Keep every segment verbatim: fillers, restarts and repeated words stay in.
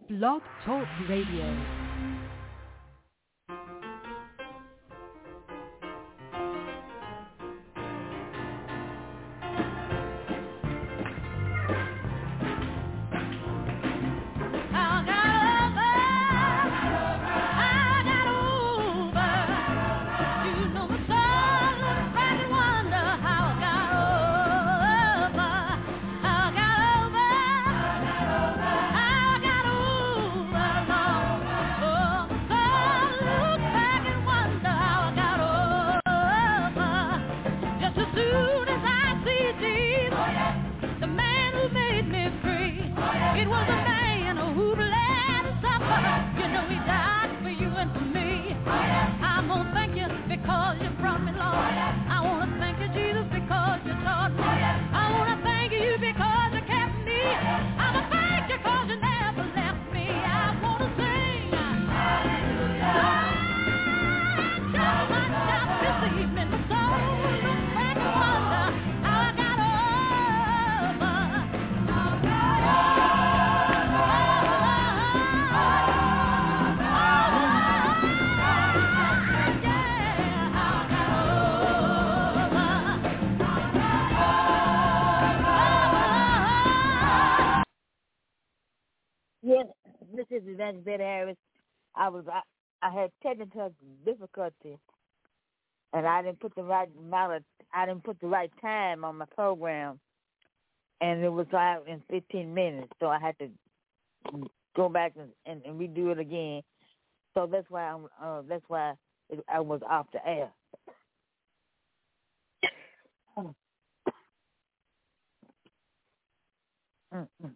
Blog Talk Radio. This is Evangelist Betty Harris. I was I, I had technical difficulty, and I didn't put the right amount of I didn't put the right time on my program, and it was out in fifteen minutes, so I had to go back and, and, and redo it again. So that's why I'm uh, that's why it, I was off the air. Mm-mm.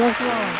Yes, Lord.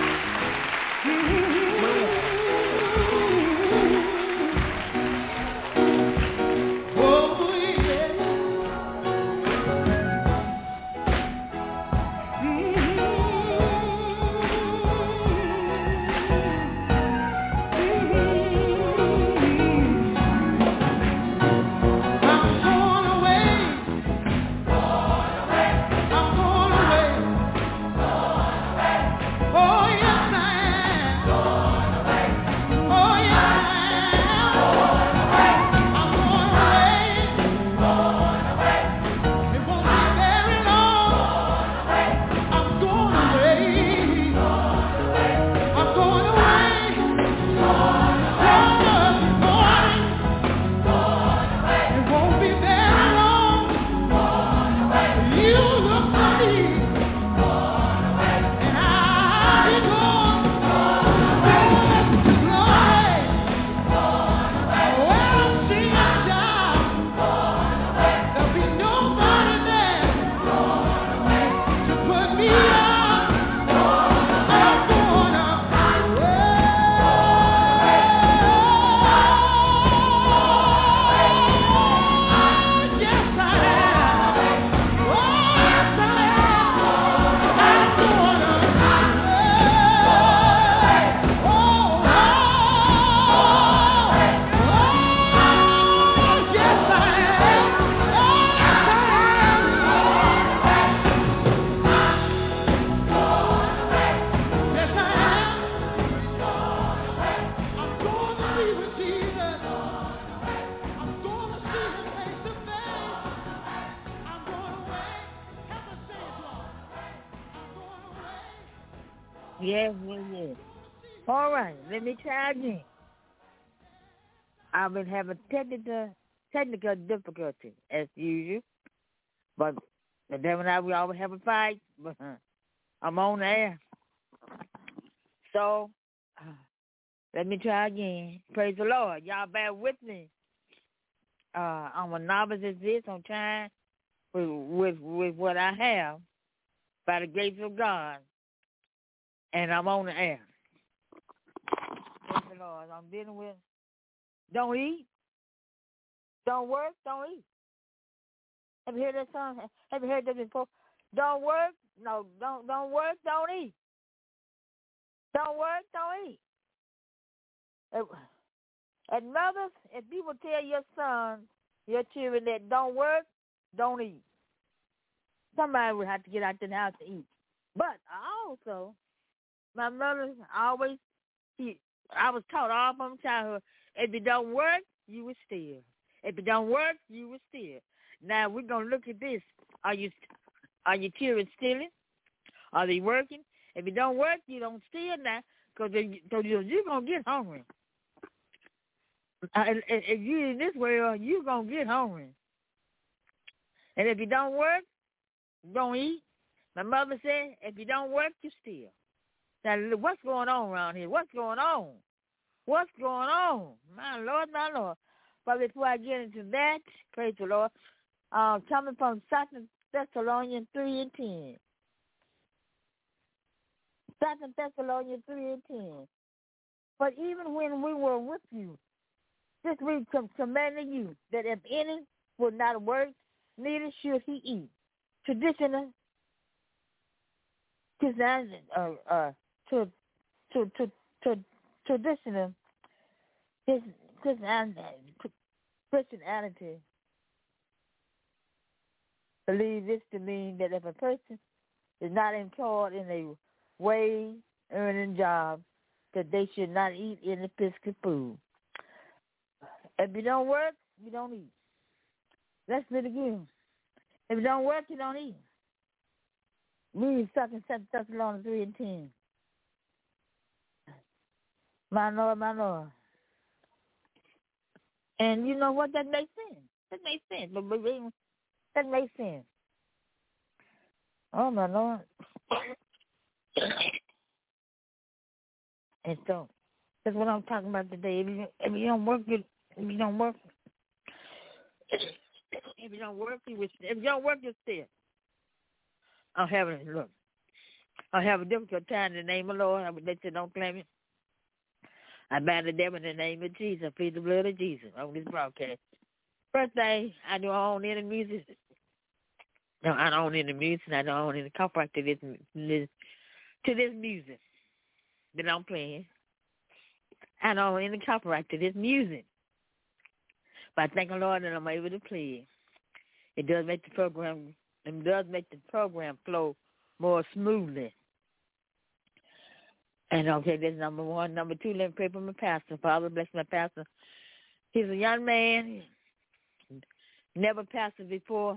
Yes, yes, yes. All right, let me try again. I've been having technical technical difficulty as usual, but the devil and I we always have a fight. But uh, I'm on the air, so uh, let me try again. Praise the Lord, y'all bear with me. Uh, I'm a novice at this. I'm trying with with with what I have by the grace of God, and I'm on the air. Praise the Lord. I'm dealing with don't eat, don't work, don't eat. Have you heard that song? Have you heard that before? Don't work, no, don't don't work, don't eat. Don't work, don't eat. And mothers, if you will tell your sons, your children that don't work, don't eat. Somebody would have to get out the house to eat. But also, my mother always, she, I was taught all from childhood, if it don't work, you will steal. If it don't work, you will steal. Now we're gonna look at this. Are you are your children stealing? Are they working? If it don't work, you don't steal now, because you're gonna get hungry. Uh, if you in this world, you're gonna get hungry. And if you don't work, don't eat. My mother said, if you don't work, you steal. Now, what's going on around here? What's going on? What's going on? My Lord, my Lord. But before I get into that, praise the Lord, uh, coming from Second Thessalonians three and ten. Second Thessalonians three and ten. But even when we were with you, this we commanded you that if any will not work, neither should he eat. Traditional, uh, uh, to, to, to, to, traditional, his Christianity believe this to mean that if a person is not employed in a wage-earning job, that they should not eat any physical food. If you don't work, you don't eat. Let's do it again. If you don't work, you don't eat. Read Second Thessalonians three and ten. My Lord, my Lord. And you know what? That makes sense. That makes sense. But that makes sense. Oh, my Lord. And so, that's what I'm talking about today. If you, if you don't work, you, if you don't work, if you don't work, you will, if you don't work, you're still. I'm having it. Look, I have a difficult time in the name of the Lord. I would let you don't claim it. I bind the devil in the name of Jesus. I plead the blood of Jesus on this broadcast. First thing, I don't own any music. No, I don't own any music. I don't own any copyright to this, this to this music that I'm playing. I don't own any copyright to this music. But I thank the Lord that I'm able to play it. It does make the program, it does make the program flow more smoothly. And okay, that's number one. Number two, let me pray for my pastor. Father, bless my pastor. He's a young man, never pastored before.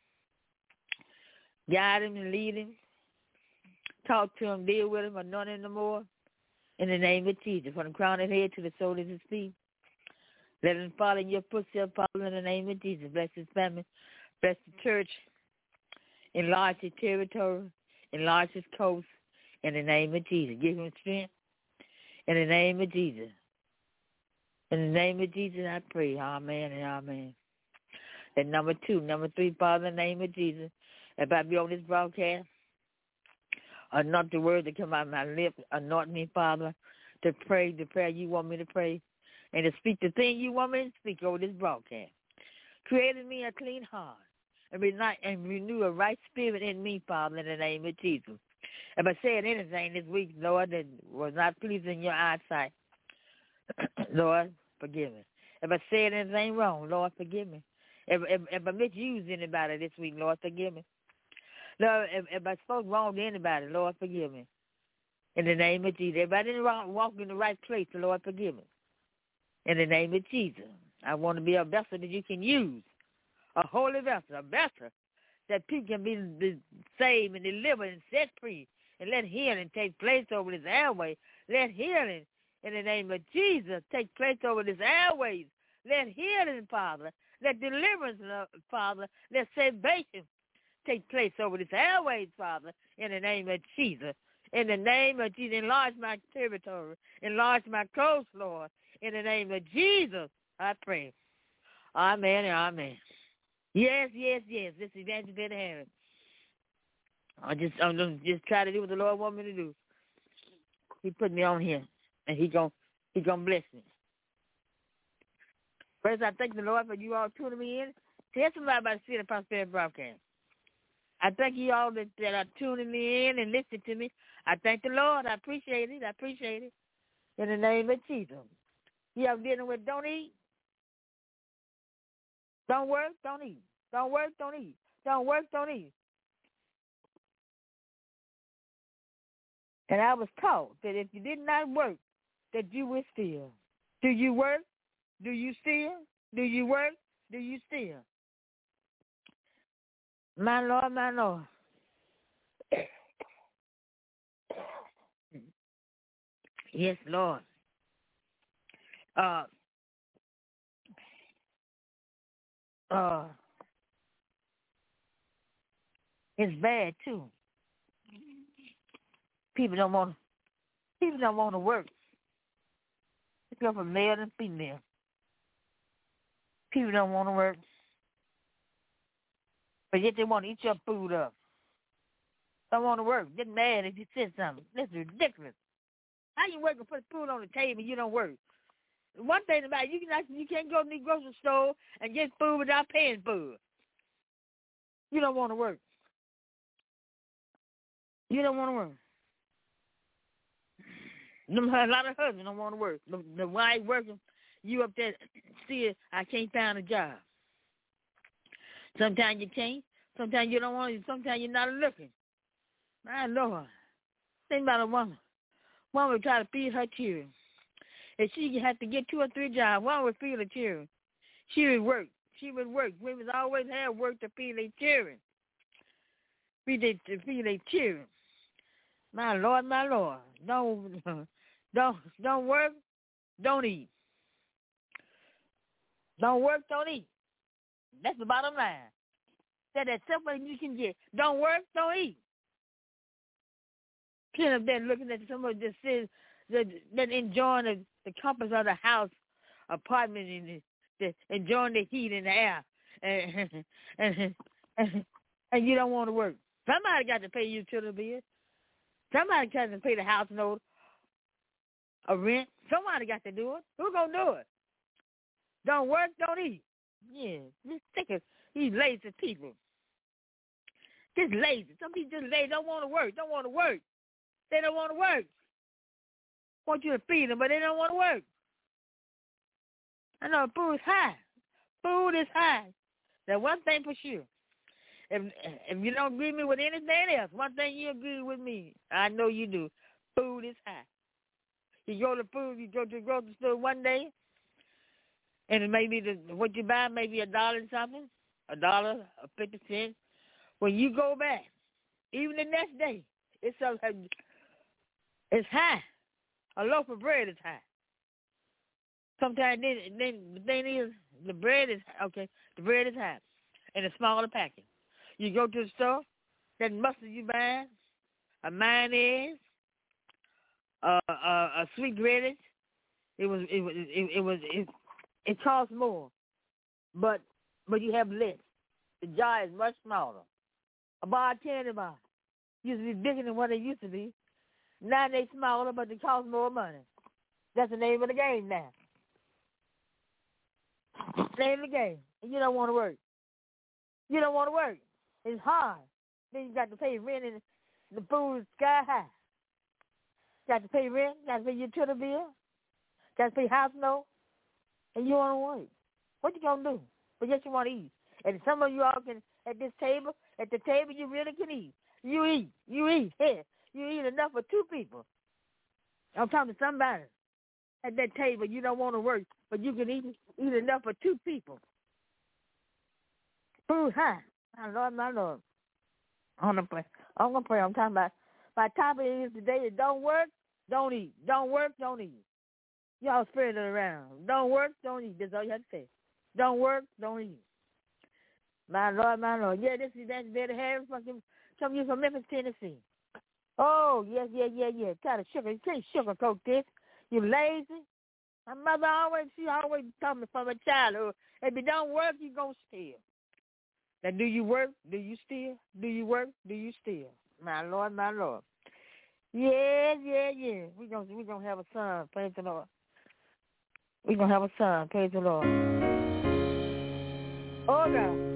Guide him and lead him. Talk to him, deal with him, anoint him no more. In the name of Jesus, from the crown of his head to the sole of his feet. Let him follow in your footsteps, Father, in the name of Jesus. Bless his family. Bless the church. Enlarge his territory. Enlarge his coast. In the name of Jesus. Give him strength. In the name of Jesus. In the name of Jesus, I pray. Amen and amen. And number two, number three, Father, in the name of Jesus. If I be on this broadcast, anoint the word that come out of my lips. Anoint me, Father, to pray the prayer you want me to pray and to speak the thing you want me to speak over this broadcast. Create in me a clean heart and renew a right spirit in me, Father, in the name of Jesus. If I said anything this week, Lord, that was not pleasing in your eyesight, Lord, forgive me. If I said anything wrong, Lord, forgive me. If, if, if I misused anybody this week, Lord, forgive me. Lord, if, if I spoke wrong to anybody, Lord, forgive me. In the name of Jesus. If I didn't walk in the right place, Lord, forgive me. In the name of Jesus. I want to be a vessel that you can use, a holy vessel, a vessel that people can be, be saved and delivered and set free, and let healing take place over this airway. Let healing, in the name of Jesus, take place over this airways. Let healing, Father. Let deliverance, Father. Let salvation take place over this airways, Father, in the name of Jesus. In the name of Jesus, enlarge my territory. Enlarge my coast, Lord. In the name of Jesus, I pray. Amen and amen. Yes, yes, yes. This is Evangelist Betty Harris. I just, I'm gonna just try to do what the Lord wants me to do. He put me on here, and He gon' He gonna bless me. First, I thank the Lord for you all tuning me in. Tell somebody about the City of Prosperity broadcast. I thank you all that, that are tuning me in and listening to me. I thank the Lord. I appreciate it. I appreciate it. In the name of Jesus. You have dealing with don't eat. Don't work, don't eat. Don't work, don't eat. Don't work, don't eat. And I was taught that if you did not work, that you would steal. Do you work? Do you steal? Do you work? Do you steal? My Lord, my Lord. Yes, Lord. Uh, uh, it's bad too. People don't want. People don't want to work. It's go from male and female. People don't want to work, but yet they want to eat your food up. Don't want to work. Get mad if you said something. That's ridiculous. How you working for the food on the table and you don't work? One thing about it, you can you can't go to the grocery store and get food without paying for it. You don't want to work. You don't want to work. A lot of husbands don't want to work. The, the wife working, you up there, see, I can't find a job. Sometimes you can't. Sometimes you don't want to. Sometimes you're not looking. My Lord. Think about a woman. One would try to feed her children. If she had to get two or three jobs, one would feed her children. She would work. She would work. Women always have work to feed their children. Feed their, to feed their children. My Lord, my Lord. Don't, don't, don't work, don't eat. Don't work, don't eat. That's the bottom line. That's that simple you can get. Don't work, don't eat. Plenty of them looking at somebody that says that, that enjoying the, the comforts of the house, apartment, and the, the, enjoying the heat and the air, and, and, and, and you don't want to work. Somebody got to pay your utility bill. Somebody tries to pay the house note, a rent. Somebody got to do it. Who's going to do it? Don't work, don't eat. Yeah, just sick of these lazy people. Just lazy. Some people just lazy, don't want to work, don't want to work. They don't want to work. Want you to feed them, but they don't want to work. I know food is high. Food is high. That's one thing for sure. If if you don't agree with me with anything else, one thing you agree with me, I know you do. Food is high. You go to food, you go to the grocery store one day, and it may be the, what you buy may be a dollar and something, a dollar or fifty cents. When you go back, even the next day, it's so, it's high. A loaf of bread is high. Sometimes then, then the thing is, the bread is okay. The bread is high, in a smaller package. You go to the store, that mustard you buy, a mayonnaise, uh, uh, a sweet relish. It was it was it, it was it, it costs more, but but you have less. The jar is much smaller. A bar of candy bar used to be bigger than what it used to be. Now they smaller, but they cost more money. That's the name of the game now. Name of the game. And you don't want to work. You don't want to work. It's hard. Then you got to pay rent and the food is sky high. Got to pay rent, got to pay utility bill, got to pay house note, and you want to work. What you going to do? But yes, you want to eat. And some of you all can, at this table, at the table, you really can eat. You eat. You eat. Yeah. You eat enough for two people. I'm talking to somebody. At that table, you don't want to work, but you can eat, eat enough for two people. Food high. My Lord, my Lord. I'm going to pray. I'm going to pray. I'm talking about, my topic is today is don't work, don't eat. Don't work, don't eat. Y'all spread it around. Don't work, don't eat. That's all you have to say. Don't work, don't eat. My Lord, my Lord. Yeah, this is that's Betty Harris from from you from Memphis, Tennessee. Oh, yes, yeah, yeah, yeah. Try to sugar. You can't sugarcoat this. You lazy. My mother always, she always told me from a childhood, if you don't work, you going to steal. Now, do you work? Do you steal? Do you work? Do you steal? My Lord, my Lord. Yeah, yeah, yeah. We're going we gonna have a son. Praise the Lord. We're going to have a son. Praise the Lord. Oh, God.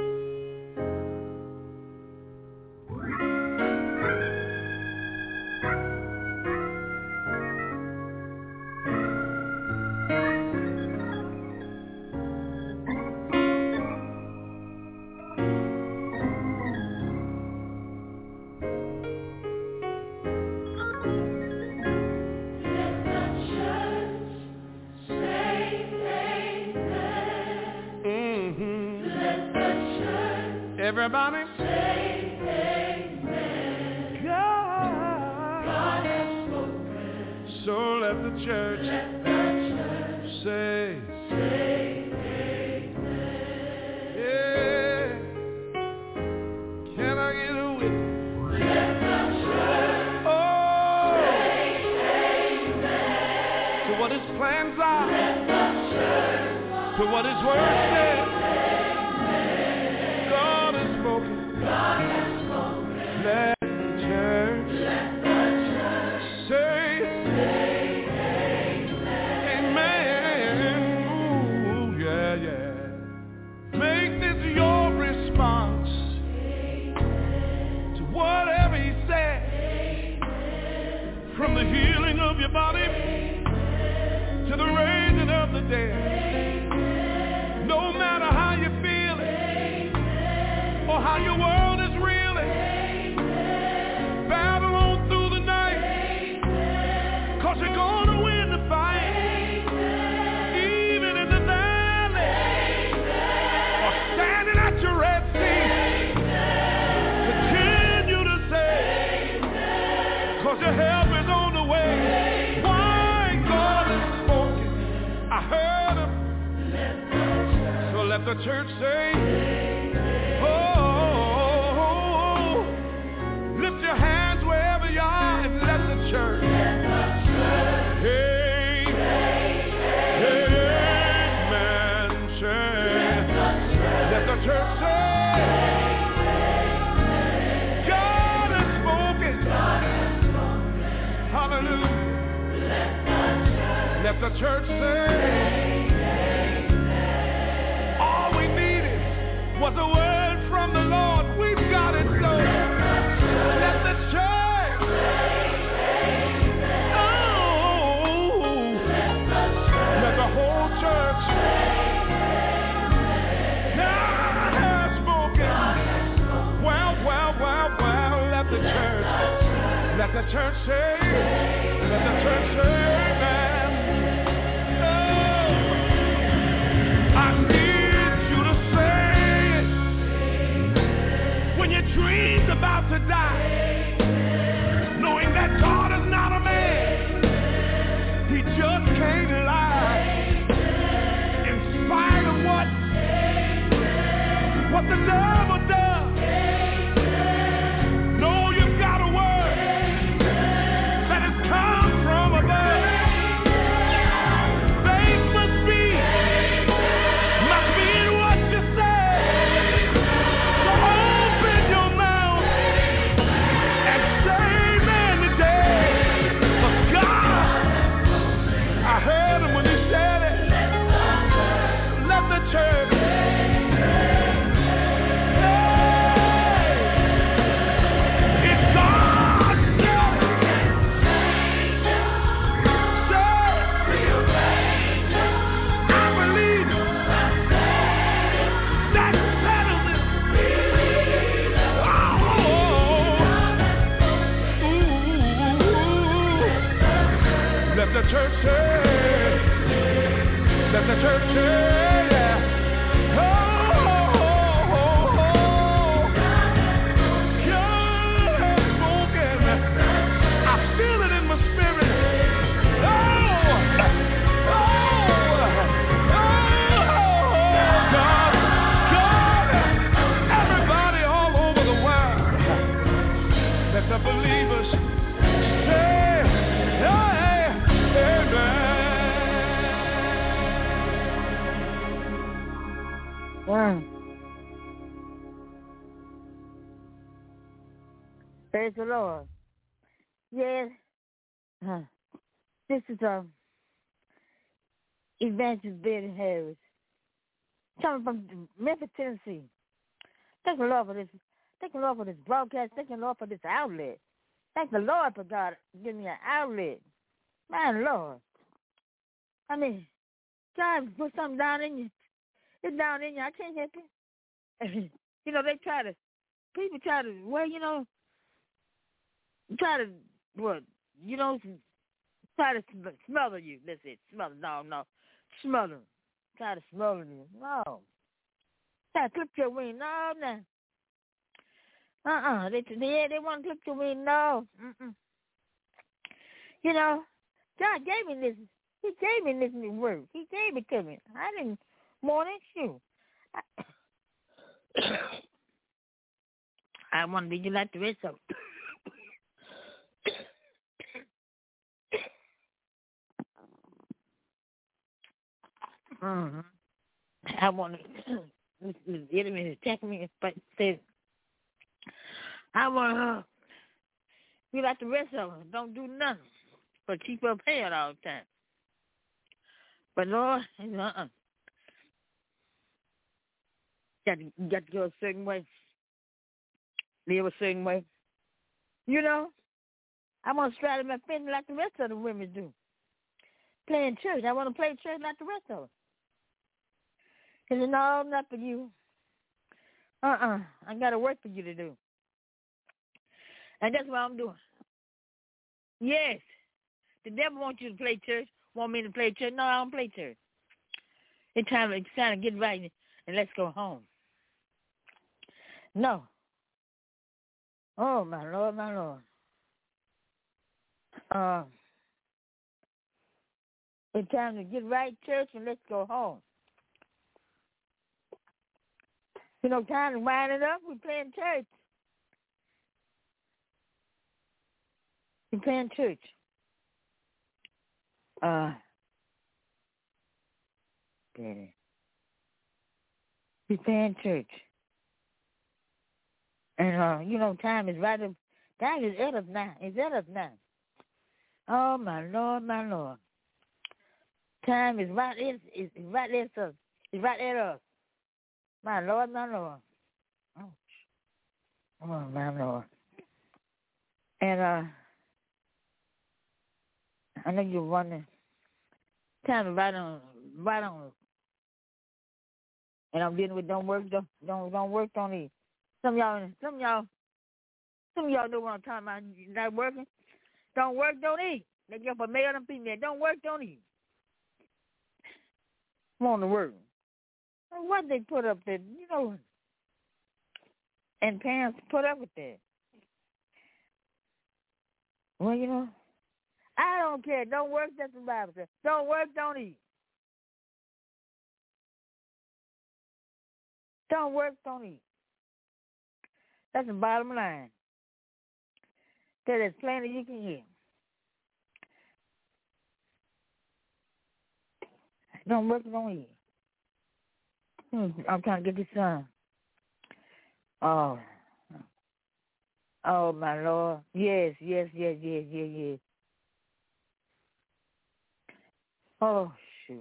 Everybody say amen. God, God has spoken. So let the church, let the church say, say amen. Yeah. Can I get a witness? Let the church oh. say amen. To what his plans are. Let the church to what his word says. God has spoken. Let the church, let the church say, say amen. Amen. Ooh, yeah, yeah. Make this your response amen. To whatever he said. Amen. From the healing of your body amen. To the raising of the dead. Amen. No matter how you feel it or how your world you're gonna win the fight. Amen. Even in the valley. Amen. Or standing at your Red Sea. Amen. Continue to say amen. Cause your help is on the way. Amen. Why God has spoken. I heard him. Let so let the church say amen. Oh, oh, oh, lift your hands wherever you are and let the church church say, God has spoken. God has spoken. Let the church say, all we needed was a word from the Lord. We've got it, so let the church, oh, let the whole church, God has spoken. Well, well, well, well, let the church, let the church say, let the church say, man, oh, I need you to say it when your dream's about to die, knowing that God is not a man, he just can't lie. In spite of what, what the devil does, know you've got a word that has come from above. Faith must be, must be in what you say. So open your mouth and say amen today. For God, I heard him when he said it. Let the church, it's God said, I believe that settles it. Oh, ooh. Let the church say, let the church say, yeah. Oh, oh, oh, oh. God has spoken. I feel it in my spirit. Oh, oh, oh, God, God, everybody all over the world, let the believers say, hey, amen. Mm. Praise the Lord. Yes. Huh. This is um, Evangelist Betty Harris, coming from Memphis, Tennessee. Thank the Lord for this. Thank the Lord for this broadcast. Thank the Lord for this outlet. Thank the Lord for God giving me an outlet. My Lord. I mean, God put something down in you. It's down in you. I can't help it. You know, they try to, people try to, well, you know, try to, what, you know, try to sm- smother you. That's it. Smother. No, no. Smother. Try to smother you. No. Try to clip your wing. No, no. Uh-uh. They, they, they want to clip your wing. No. Mm-mm. You know, God gave me this. He gave me this new word. He gave it to me. I didn't want it. Shoot. I, I want to be like the rest of them. Mm-hmm. I want to. The enemy is attacking me, but says, I want to be like the rest of them. Don't do nothing, but keep up head all the time. But Lord, uh-uh. Got to, got to go a certain way, live a certain way. You know, I want to straddle my fence like the rest of the women do. Playing church. I want to play church like the rest of them. Because no, not for you. Uh-uh. I got to work for you to do. And that's what I'm doing. Yes. The devil wants you to play church, want me to play church. No, I don't play church. It's time, it's time to get right and let's go home. No. Oh, my Lord, my Lord. Uh, it's time to get right, church, and let's go home. You know, time to wind it up. We're playing church. We're playing church. Uh, Daddy. We're playing church. And, uh, you know, time is right up. Time is at us now. It's at us now. Oh, my Lord, my Lord. Time is right there. It's right there, sir. It's right there, us. My Lord, my Lord. Oh, oh my Lord. And uh, I know you're wondering. Time is right on, right on. And I'm dealing with don't work, don't don't don't work on it. Some of y'all, some of y'all, some of y'all know what I'm talking about. Not working. Don't work, don't eat. They get for male and female. Don't work, don't eat. Want to work. And what they put up there, you know, and parents put up with that. Well, you know, I don't care. Don't work, that's the Bible says. Don't work, don't eat. Don't work, don't eat. That's the bottom line. That is plain as you can hear. Don't work, don't eat. Hmm, I'm trying to get this son. Oh. Oh, my Lord. Yes, yes, yes, yes, yes, yes. Oh, shoot.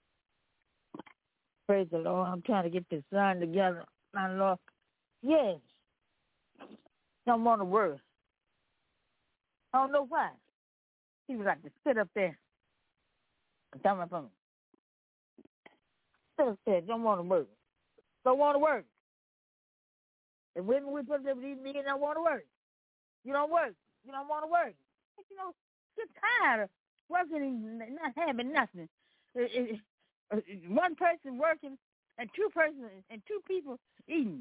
Praise the Lord. I'm trying to get this son together, my Lord. Yes. Don't want to work. I don't know why. He was like to sit up there. Tell my phone. Sit up there. Don't want to work. Don't want to work. And when we put them these niggas don't want to work. You don't work. You don't want to work. But, you know, get tired of working and not having nothing. It, it, it, one person working and two persons and two people eating.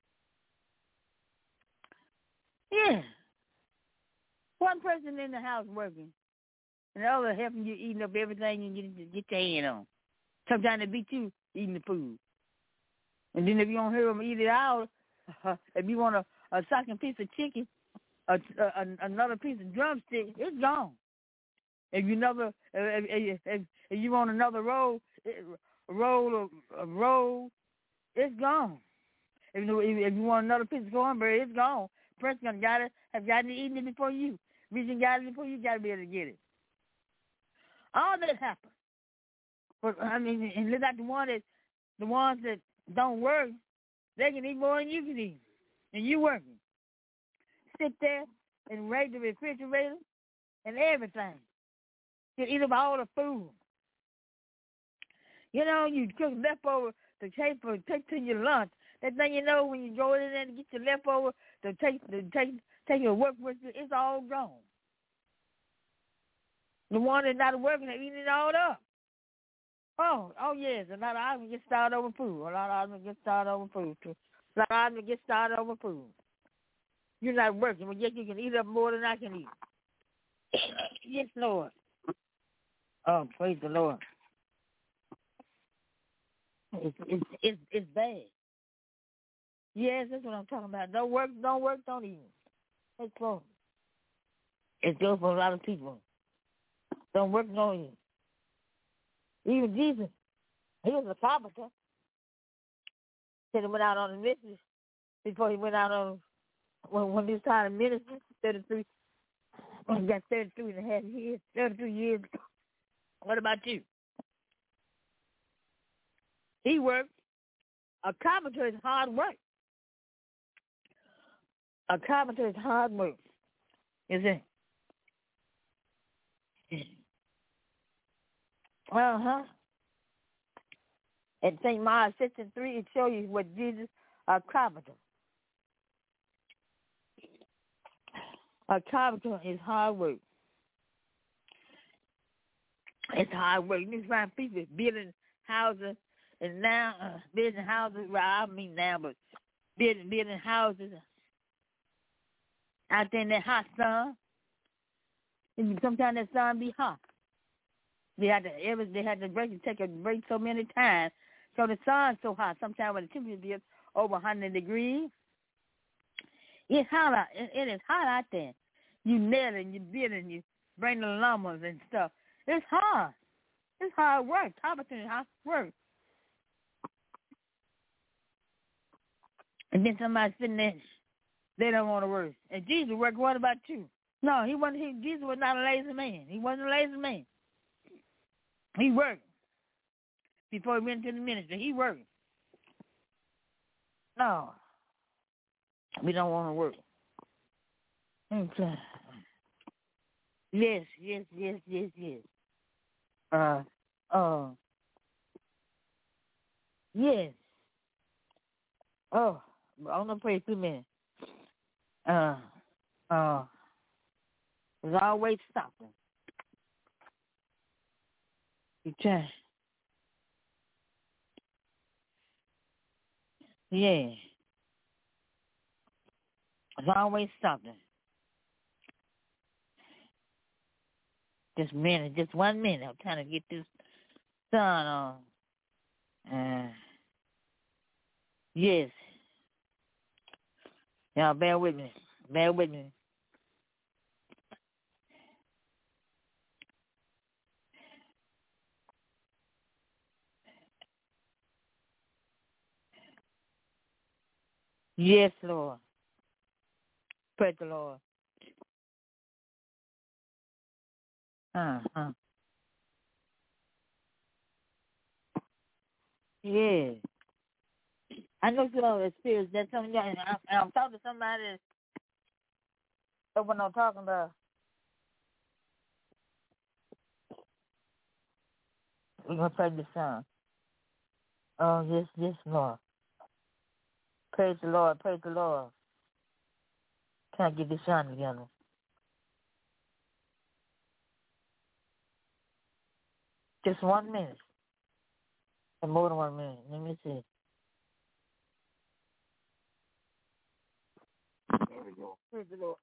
Yeah. One person in the house working and the other helping you eating up everything you get, get your hand on. Sometimes it be two eating the food. And then if you don't hear them eat it out, uh, if you want a, a second piece of chicken, a, a, another piece of drumstick, it's gone. If you never, if, if, if, if you want another roll, a roll, a roll, it's gone. If you, if you want another piece of cornbread, it's gone. Person gonna got it, have gotten it eaten it before you. Reason got it before you, got to be able to get it. All that happens. But I mean, and look at the one that, the ones that don't work, they can eat more than you can eat, and you working. Sit there and raid the refrigerator and everything. You eat up all the food. You know, you cook leftover to take for take to your lunch. That thing you know when you go in there and get your leftover to take to take take your work with you, it's all gone. The one that's not working, they eating it all up. Oh, oh yes, a lot of items get started over food. A lot of items get started over food too. A lot of items get started over food. You're not working, but yet you can eat up more than I can eat. Yes, Lord. Oh, praise the Lord. It's it's it's, it's bad. Yes, that's what I'm talking about. Don't work, don't work, don't eat. It's close. It's good for a lot of people. Don't work, don't eat. Even Jesus, he was a carpenter. Said he went out on the mission before he went out on when, when he was trying to minister. Thirty-three. When he got thirty-three and a half years, thirty-three years. What about you? He worked. A carpenter is hard work. A carpenter is hard work. Is it? Uh-huh. At Saint Mark six and three, it shows you what Jesus, a carpenter. A carpenter is hard work. It's hard work. You find people building houses, and now uh, building houses. Well, I mean now, but building building houses out there in that hot sun. And sometimes that sun be hot. They had to ever they had to break take a break so many times. So the sun's so hot. Sometimes when the temperature be over one hundred degrees, it's hot out. It, it is hot out there. You nailing, you building, you bring the lumber and stuff. It's hard. It's hard work. Carpenter is hard work. And then somebody sitting there, they don't want to work. And Jesus worked. What about you? No, he wasn't. He, Jesus was not a lazy man. He wasn't a lazy man. He worked. before he went into the ministry. He working. No. We don't want to work. Okay. Yes, yes, yes, yes, yes. Uh, uh, yes. Oh, I'm gonna pray two minutes. Uh, uh, there's always something. You try. Yeah. There's always something. Just a minute, just one minute. I'm trying to get this sun on. Uh, yes. Y'all bear with me. Bear with me. Yes, Lord. Praise the Lord. Uh-huh. Yeah. I know you all experience that. Some of y'all, and I'm, and I'm talking to somebody that's what I'm talking about. We're going to pray the song. Oh, yes, yes, Lord. Praise the Lord. Praise the Lord. Can I get this song together? Just one minute. And more than one minute. Let me see. There we go. Praise the Lord.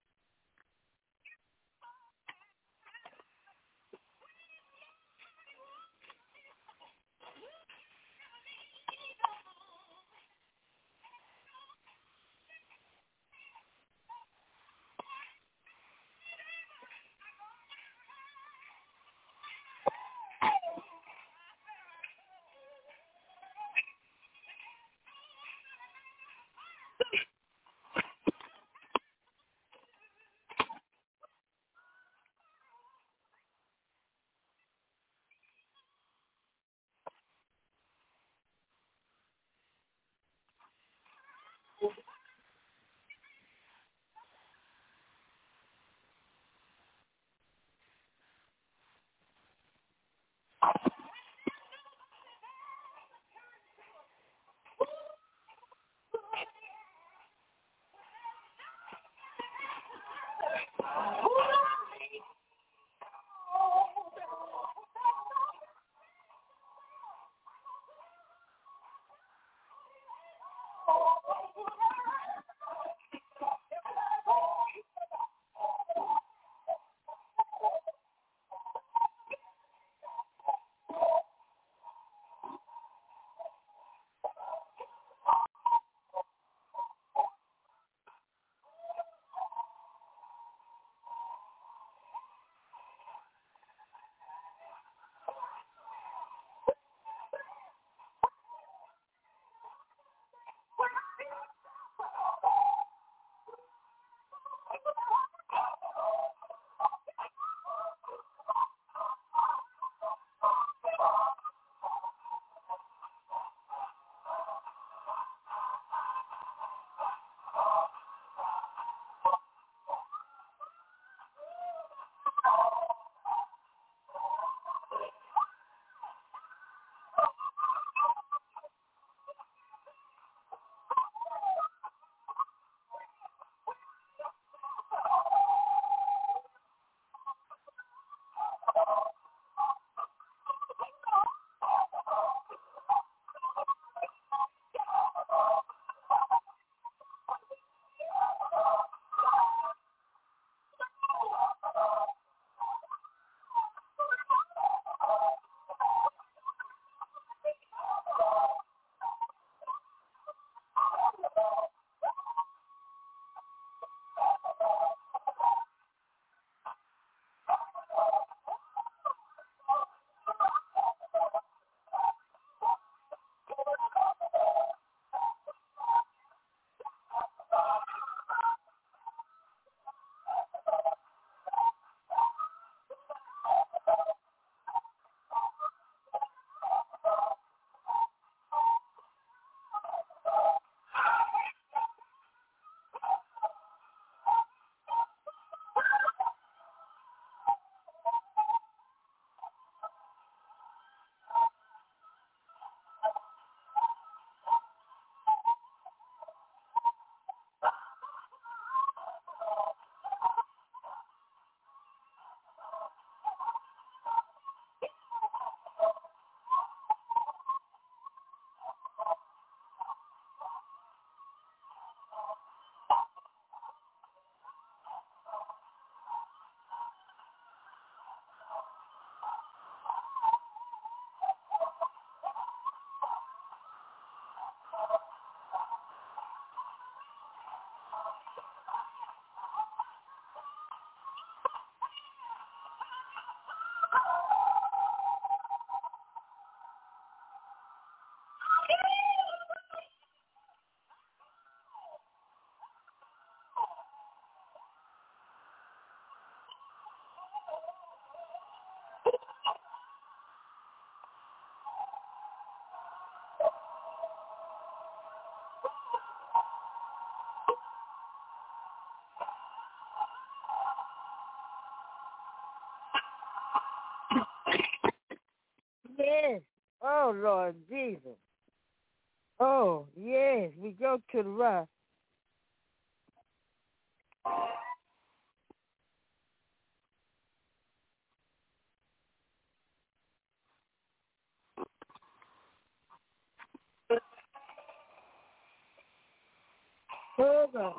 Oh, Lord Jesus. Oh, yes, we go to the rough. Oh, God.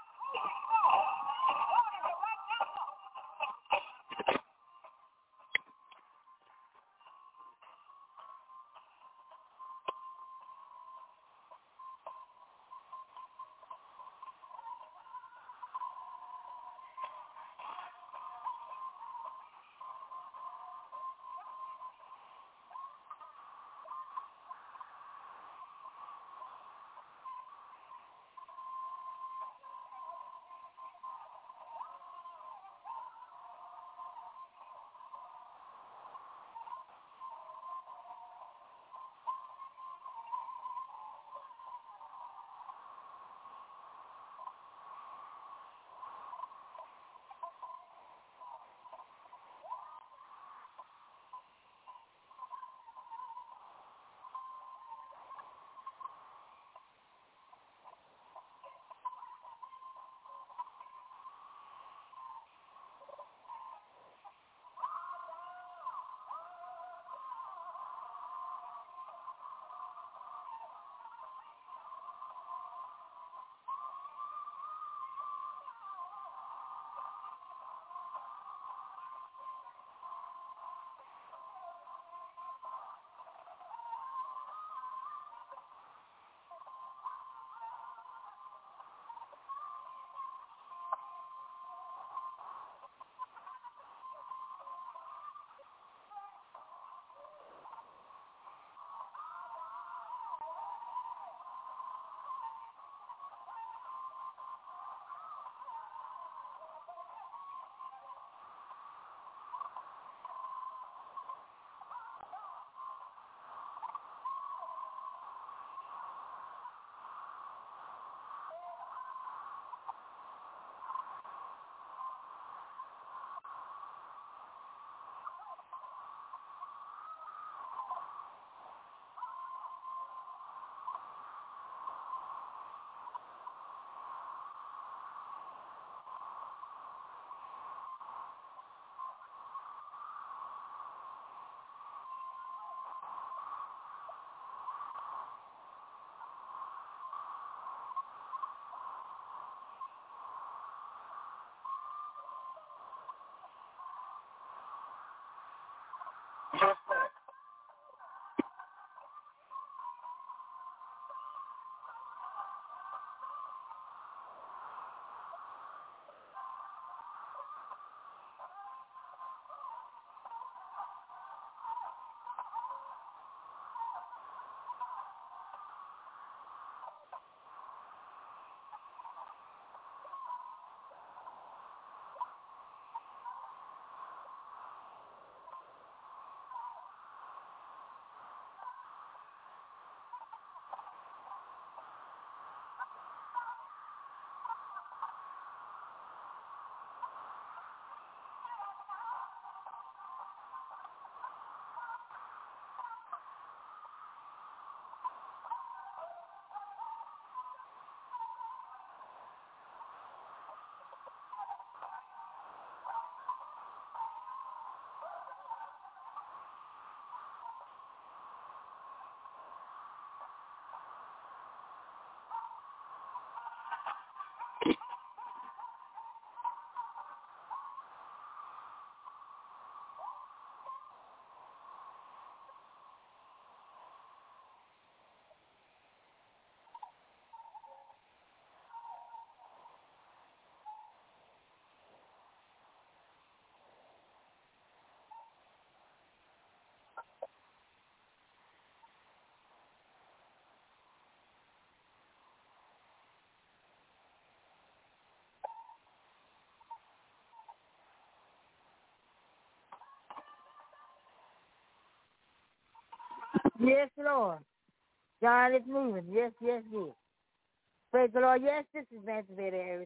Yes, Lord. God is moving. Yes, yes, yes. Praise the Lord. Yes, this is Nancy Betty Harris.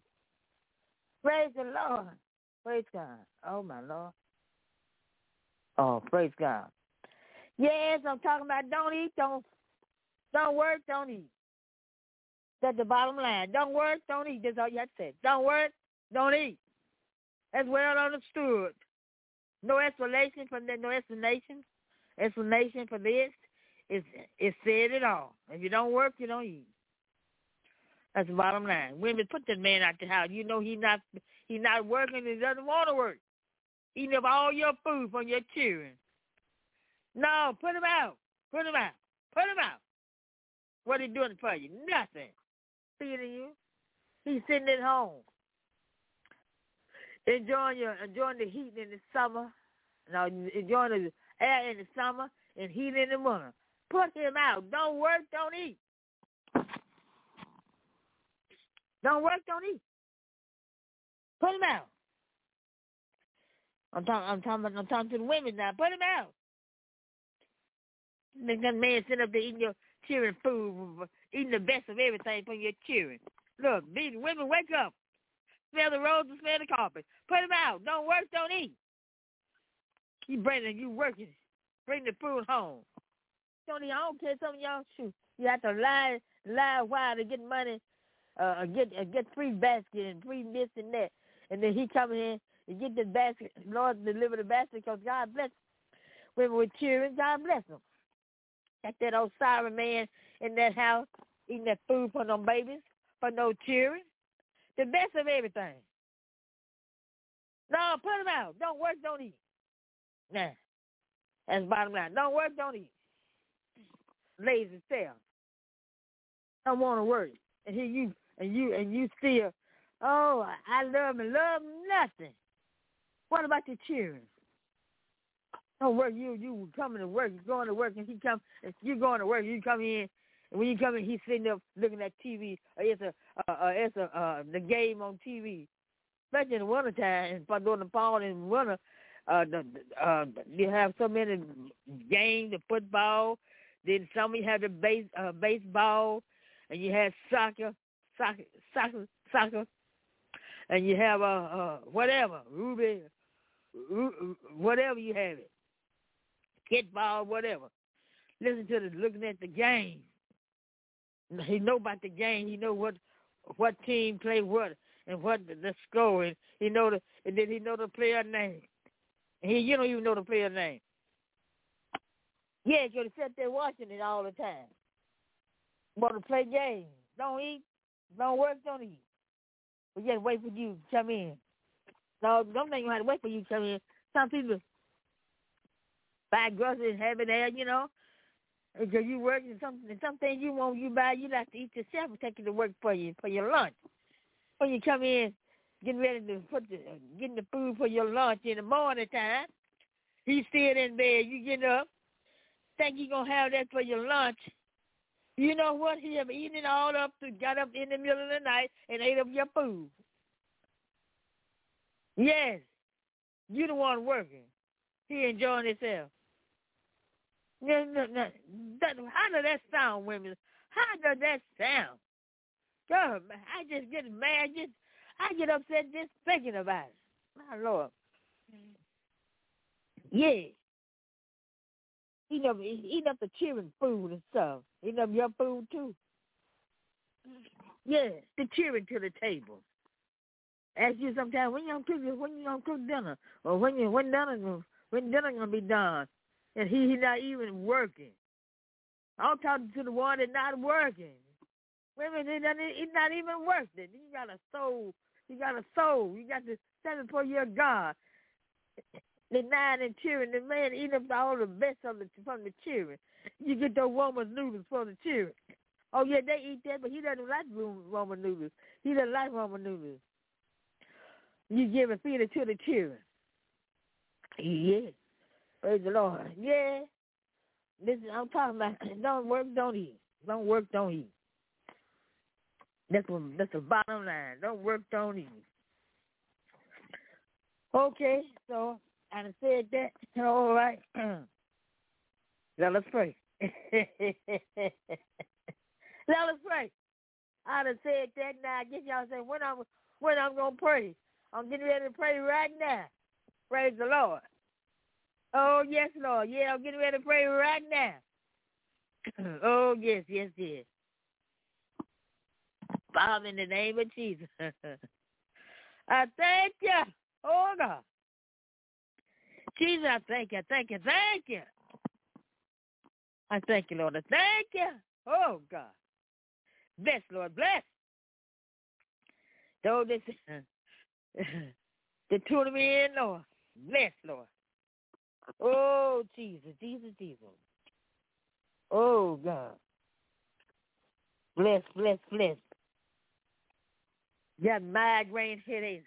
Praise the Lord. Praise God. Oh, my Lord. Oh, praise God. Yes, I'm talking about don't eat, don't don't work, don't eat. That's the bottom line. Don't work, don't eat. That's all you have to say. Don't work, don't eat. That's well understood. No explanation for that. No explanation. Explanation for this is is said it all. If you don't work, you don't eat. That's the bottom line. Women, put that man out the house. You know he not he not working. He doesn't want to work. Eating up all your food from your children. No, put him out. Put him out. Put him out. What he doing for you? Nothing. Feeding you. He's sitting at home, enjoying your enjoying the heat in the summer. No, enjoying the air in the summer and heat in the winter. Put him out. Don't work. Don't eat. Don't work, don't eat. Put him out. I'm talking. I'm talking. I'm talking to the women now. Put him out. Make that man sit up there eating your children food, eating the best of everything from your children. Look, these women, wake up. Smell the roses, smell the carpet. Put him out. Don't work, don't eat. You bringing, you working. Bring the food home. Don't eat. I don't care. Some of y'all shoot. You have to lie, lie while to get money. Uh, get uh, get free basket and free this and that, and then he come in and get the basket. Lord deliver the basket because God bless women with children. God bless them. Got that old sorry man in that house eating that food for no babies, for no children. The best of everything. No, put them out. Don't work, don't eat. Nah, that's the bottom line. Don't work, don't eat. Lazy self. Don't want to work, and here you. And you and you still, oh, I love and love nothing. What about the children? Don't work. You you coming to work. You're going to work, and he come. You going to work. You come in, and when you come in, he's sitting there looking at T V. Or it's a uh, uh, it's a uh, the game on T V. Especially in the wintertime, and for during the fall and winter, uh, the, uh, you have so many games, the football. Then some of you have the base uh, baseball, and you have soccer. Soccer, soccer, soccer, and you have a uh, uh, whatever, Ruby, whatever you have it, kickball, whatever. Listen to the looking at the game. He know about the game. He know what what team play what and what the, the score. And he know the and then he know the player name. And he you don't even know the player name. Yeah, you gotta sit there watching it all the time. Want to play games? Don't eat. Don't work, don't eat. We just wait for you to come in. No, don't think you have to wait for you to come in. Some people buy groceries and have it there, you know. Because you work and some, and some things you want you buy, you like to eat yourself and take it to work for you, for your lunch. When you come in, getting ready to put the, getting the food for your lunch in the morning time, you still in bed, you get up, think you're going to have that for your lunch. You know what? He have eaten it all up, got up in the middle of the night and ate up your food. Yes, you the one working. He enjoying himself. No, no, no. That, how does that sound, women? How does that sound? God, I just get mad. Just, I get upset just thinking about it. My Lord. Yeah. Eat up, eat up the children's food and stuff. Eat up your food too. Yeah, the children to the table. Ask you sometimes when you gonna cook when you gonna cook dinner, or when you when dinner when dinner gonna be done, and he he not even working. I'm talking to the one that's not working. Women, it not it's not even worth it. You got a soul. You got a soul. You got to stand before your God. The nine and children, the man eat up all the best of the, from the children. You get those woman noodles for the children. Oh, yeah, they eat that, but he doesn't like woman noodles. He doesn't like woman noodles. You give and feed it to the children. Yeah. Praise the Lord. Yeah. Listen, I'm talking about don't work, don't eat. Don't work, don't eat. That's what, that's the bottom line. Don't work, don't eat. Okay, so I done said that. All right. Now let's pray. Now let's pray. I done said that. Now I guess y'all say when I'm when I'm gonna pray. I'm getting ready to pray right now. Praise the Lord. Oh, yes, Lord. Yeah, I'm getting ready to pray right now. Oh, yes, yes, yes. Father, in the name of Jesus, I thank you. Oh, God. Jesus, I thank you, thank you, thank you. I thank you, Lord. I thank you. Oh, God. Bless, Lord, bless. Though this, the two of me in, Lord. Bless, Lord. Oh, Jesus, Jesus, Jesus. Oh, God. Bless, bless, bless. Got migraine headaches.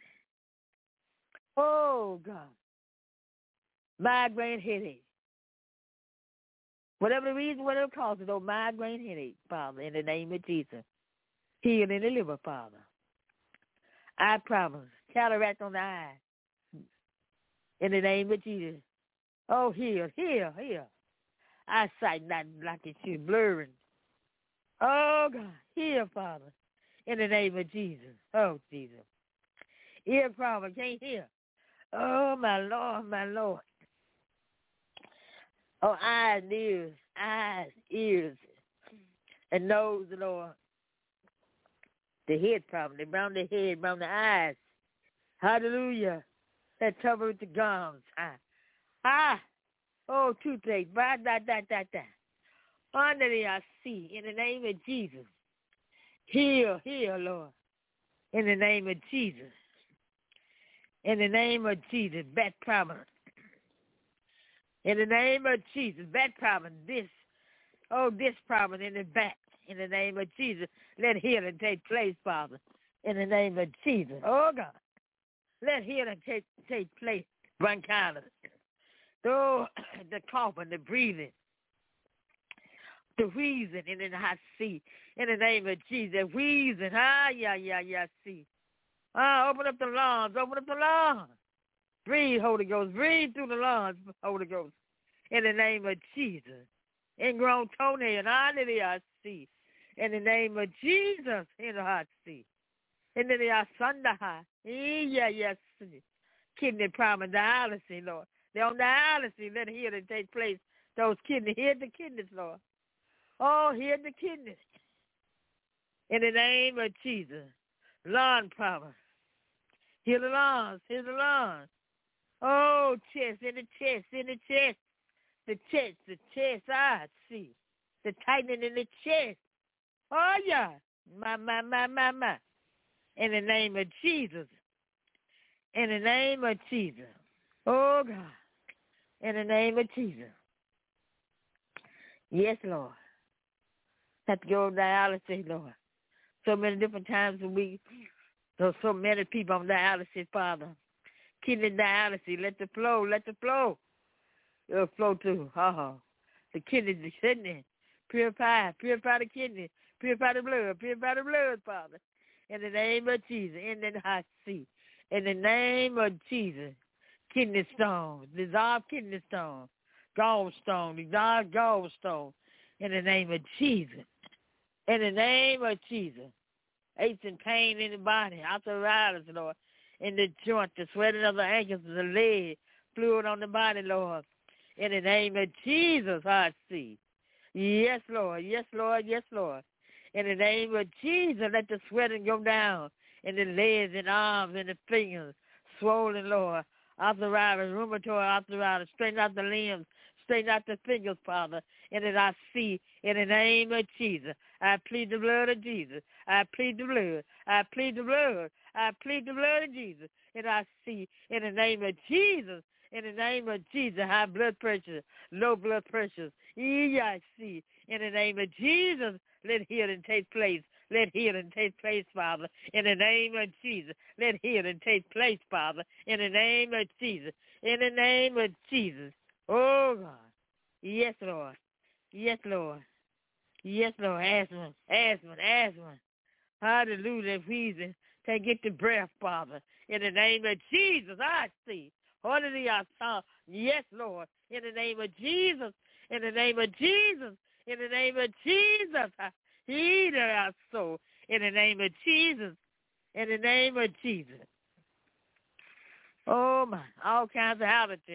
Oh, God. Migraine headaches. Whatever the reason, whatever causes those migraine headaches, Father, in the name of Jesus. Heal and deliver, Father. Eye problems, cataract on the eye. In the name of Jesus. Oh, heal, heal, heal. Eyesight not like it should, blurring. Oh, God, heal, Father. In the name of Jesus. Oh, Jesus. Ear problem, can't hear. Oh, my Lord, my Lord. Oh, eyes, ears, eyes, ears, and nose, Lord. The head problem, they round the head, round the eyes. Hallelujah. That trouble with the gums. Ah, ah. Oh, toothache. Bah, da, da, da, da. Under the I see, in the name of Jesus. Heal, heal, Lord. In the name of Jesus. In the name of Jesus, back problem. In the name of Jesus, back problem. This, oh, this problem in the back. In the name of Jesus, let healing take place, Father. In the name of Jesus. Oh, God. Let healing take, take place. Bronchitis. Oh, the coughing, the breathing. The wheezing in the hot sea. In the name of Jesus. Wheezing. Ah, yeah, yeah, yeah, see. Ah, open up the lungs. Open up the lungs. Breathe, Holy Ghost. Breathe through the lungs, Holy Ghost. In the name of Jesus. Ingrown toenail. Ah, I see. In the name of Jesus. In the hot sea. In the Sunday. Yeah, yeah, see. Kidney problem, dialysis, Lord. They're on dialysis. Let healing take place. Those kidneys. Heal the kidneys, Lord. Oh, heal the kidneys. In the name of Jesus. Lung problem. Heal the lungs. Heal the lungs. Oh, chest, in the chest, in the chest. The chest, the chest, I see. The tightening in the chest. Oh, yeah. My, my, my, my, my. In the name of Jesus. In the name of Jesus. Oh, God. In the name of Jesus. Yes, Lord. Have to go on dialysis, Lord. So many different times a week. There's so many people on dialysis, Father. Kidney dialysis. Let the flow, let the flow. It'll flow through. Uh-huh. The kidneys are sitting there. Purify, purify the kidney. Purify the blood, purify the blood, Father. In the name of Jesus. In the hot sea. In the name of Jesus. Kidney stone. Dissolve kidney stone. Gallstone. Dissolve gallstone. In the name of Jesus. In the name of Jesus. Aches and pain in the body. Arthritis, Lord. In the joint. The sweating of the ankles, the leg. Fluid on the body, Lord. In the name of Jesus, I see. Yes, Lord. Yes, Lord. Yes, Lord. In the name of Jesus, let the sweating go down in the legs and arms and the fingers. Swollen, Lord. Arthritis, rheumatoid arthritis. Straighten out the limbs. Straighten out the fingers, Father. And that I see in the name of Jesus. I plead the blood of Jesus. I plead the blood. I plead the blood. I plead the blood of Jesus. And I see in the name of Jesus. In the name of Jesus, high blood pressure, low blood pressure. Yeah, I see. In the name of Jesus, let healing take place. Let healing take place, Father. In the name of Jesus, let healing take place, Father. In the name of Jesus. In the name of Jesus. Oh, God. Yes, Lord. Yes, Lord. Yes, Lord. Asthma, asthma, asthma. Hallelujah. Wheezing. Take get the breath, Father. In the name of Jesus, I see. Hallelujah. Yes, Lord. In the name of Jesus. In the name of Jesus. In the name of Jesus. Heal our soul. In the name of Jesus. In the name of Jesus. Oh, my. All kinds of allergy.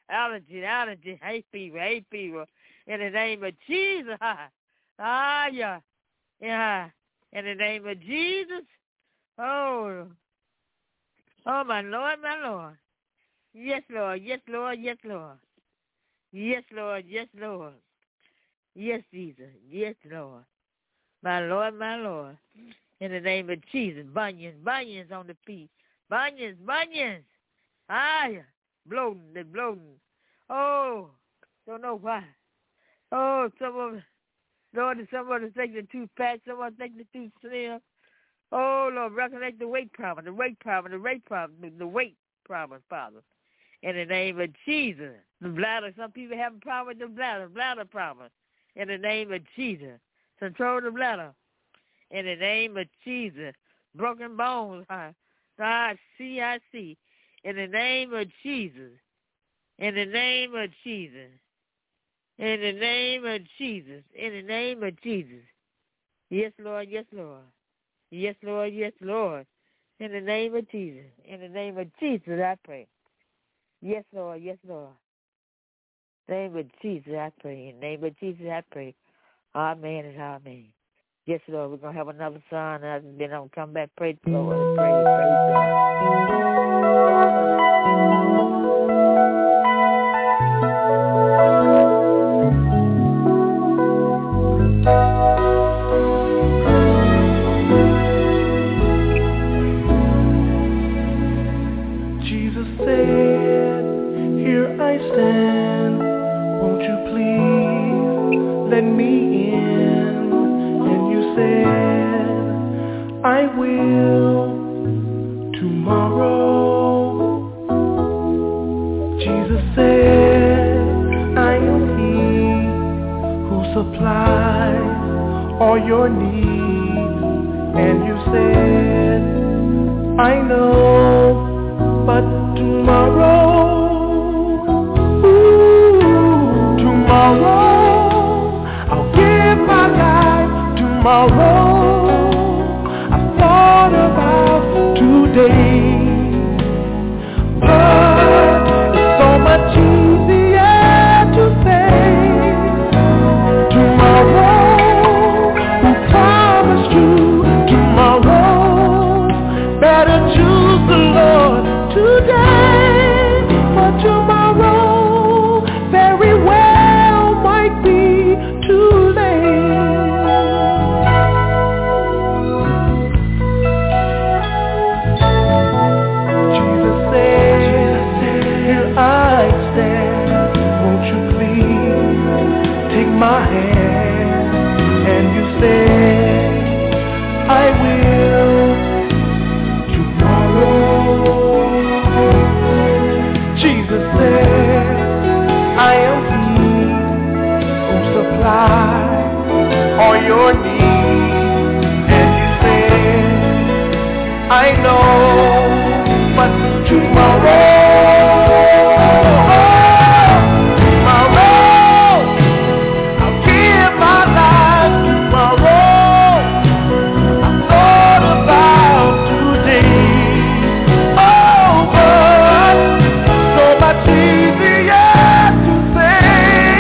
allergy, allergy, hay fever, hay fever. In the name of Jesus. Ah, yeah. Yeah. In the name of Jesus. Oh. Oh, my Lord, my Lord. Yes, Lord. Yes, Lord. Yes, Lord. Yes, Lord. Yes, Lord. Yes, Jesus. Yes, Lord. My Lord, my Lord. In the name of Jesus. Bunions, bunions on the feet. Bunions, bunions. Ah, yeah. Bloating, they're bloating. Oh, don't know why. Oh, some of Lord, someone is thinking too fat, someone thinking too slim. Oh, Lord, recognize the weight problem, the weight problem, the weight problem, the weight problem, Father. In the name of Jesus. The bladder, some people have a problem with the bladder, bladder problem. In the name of Jesus. Control the bladder. In the name of Jesus. Broken bones. I see, I see. In the name of Jesus. In the name of Jesus. In the name of Jesus. In the name of Jesus. Yes, Lord. Yes, Lord. Yes, Lord. Yes, Lord. In the name of Jesus. In the name of Jesus, I pray. Yes, Lord. Yes, Lord. In the name of Jesus, I pray. In the name of Jesus, I pray. Amen and amen. Yes, Lord. We're going to have another song, and then I'm going to come back, pray the Lord, and pray, praise Jesus said, here I stand, won't you please let me in? And you said, I will tomorrow. Jesus said, I am he who supplies all your needs. And you said, I know, but tomorrow, ooh, tomorrow, I'll give my life. Tomorrow, I thought about today, but it's so much easier to say tomorrow. Who promised you tomorrow? Better choose the Lord today, for tomorrow very well might be too late. Jesus said, here I stand, won't you please take my hand? And you said, I will tomorrow. Jesus said, I am he who supplies all your needs. And you said, I know, but tomorrow, tomorrow, I'll give my life. Tomorrow, I thought about today. Oh, but so much easier to say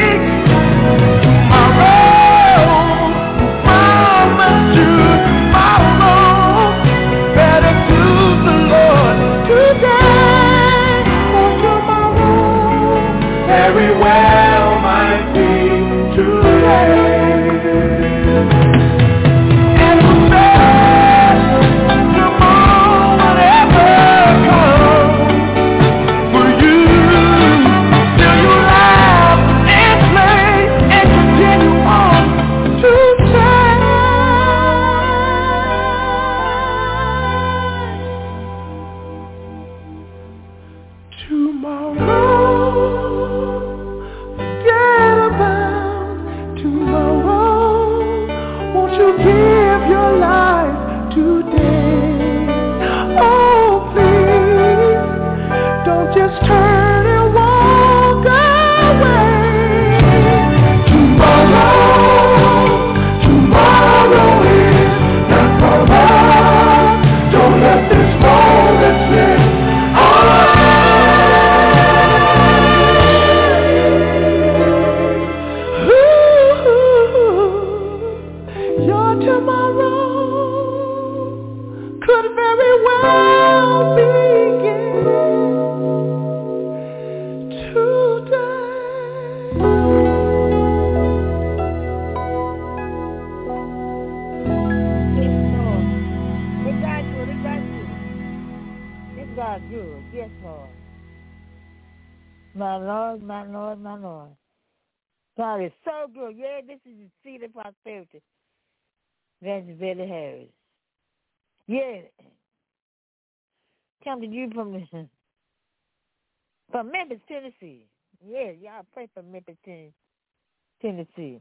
tomorrow. Who promised you tomorrow? Better choose the Lord today, for tomorrow very well might be too late. And who said tomorrow will ever come for you? Still you laugh and play and continue on to try. Tomorrow, forget about tomorrow. Won't you give your life today? Oh, please, don't just turn and walk away. Tomorrow, tomorrow is not forever. Don't let this moment slip away. Your tomorrow could very well begin today. Yes, Lord. Let God good. Let God good. Let God good. Yes, Lord. My Lord, my Lord, my Lord. God is so good. Yeah, this is the seed of prosperity. That's Betty Harris. Yeah. Coming to you from the, from Memphis, Tennessee. Yeah, y'all pray for Memphis, Ten- Tennessee.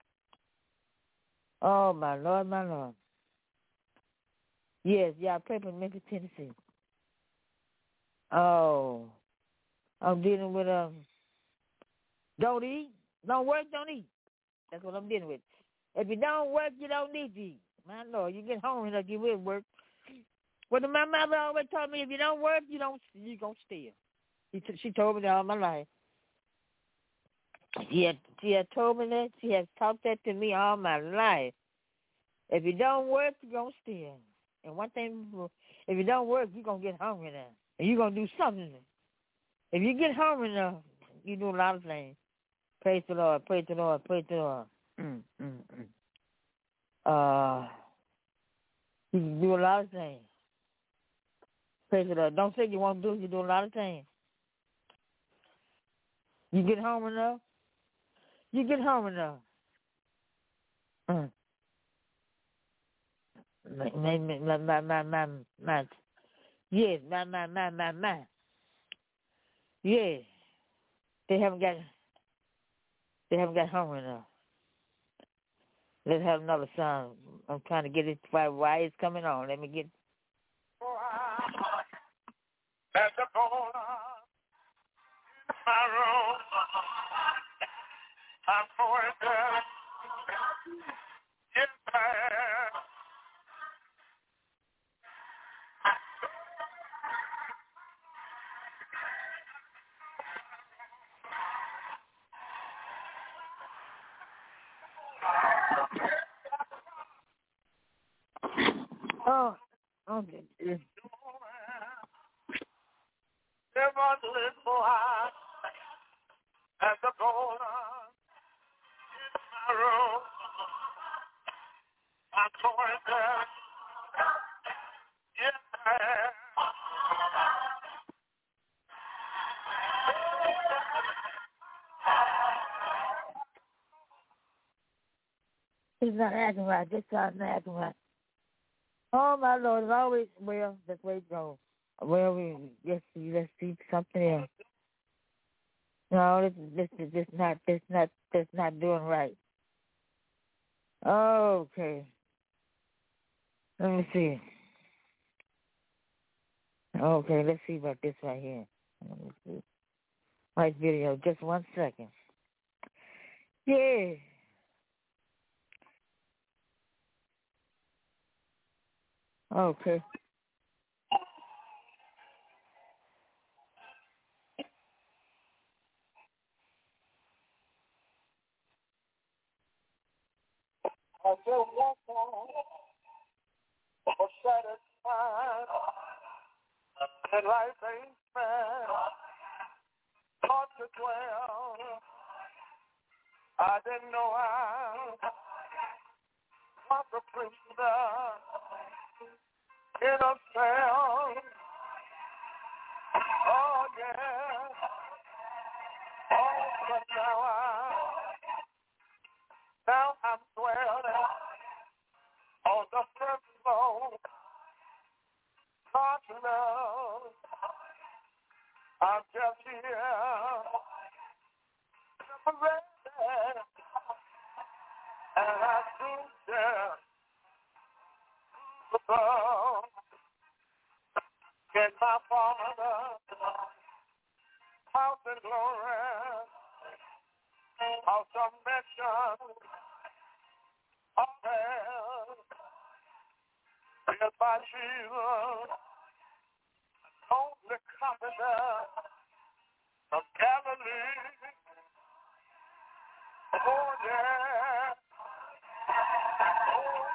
Oh, my Lord, my Lord. Yes, y'all pray for Memphis, Tennessee. Oh, I'm dealing with, um, don't eat. Don't work, don't eat. That's what I'm dealing with. If you don't work, you don't need to eat. My Lord, you get home and you will work. Well, my mother always told me, if you don't work, you don't, you gonna steal. She, t- she told me that all my life. She had, she had told me that. She has taught that to me all my life. If you don't work, you're going to steal. And one thing, if you don't work, you're going to get hungry now. And you're going to do something. If you get hungry now, you do a lot of things. Praise the Lord, praise the Lord, praise the Lord. Mm, mm, mm. Uh, you can do a lot of things. Praise the Lord. Don't say you won't do it. You do a lot of things. You get home enough. You get home enough. Mm. My, my, my, my, my, my, my, yes, my, my, my, my, my. Yeah. They haven't got, they haven't got home enough. Let's have another song. I'm trying to get it why, why it's coming on. Let me get. That's a corner in my room. I'm going to get back. Oh, okay. Never little high at the corner in my room. I'm going to get back. He's not acting right. This guy's not acting right. Oh, my Lord, it's always, well, that's where it goes. Well, we, let's see, let's see something else. No, this is, this is just not, this not, this not doing right. Okay. Let me see. Okay, let's see about this right here. Let me see. Right video, just one second. Yeah. Okay. I just walk on for satisfied and life ain't fair. Hard to dwell. I didn't know I was a prisoner in a cell. Oh yeah. Oh, but now I now I'm dwelling on the first floor. God's love. I'm just here. Ready. And I do just above. Get my father house in glory. House of mission. Of hell. Built by Jesus. Only comforter from Galilee. Oh yeah. Oh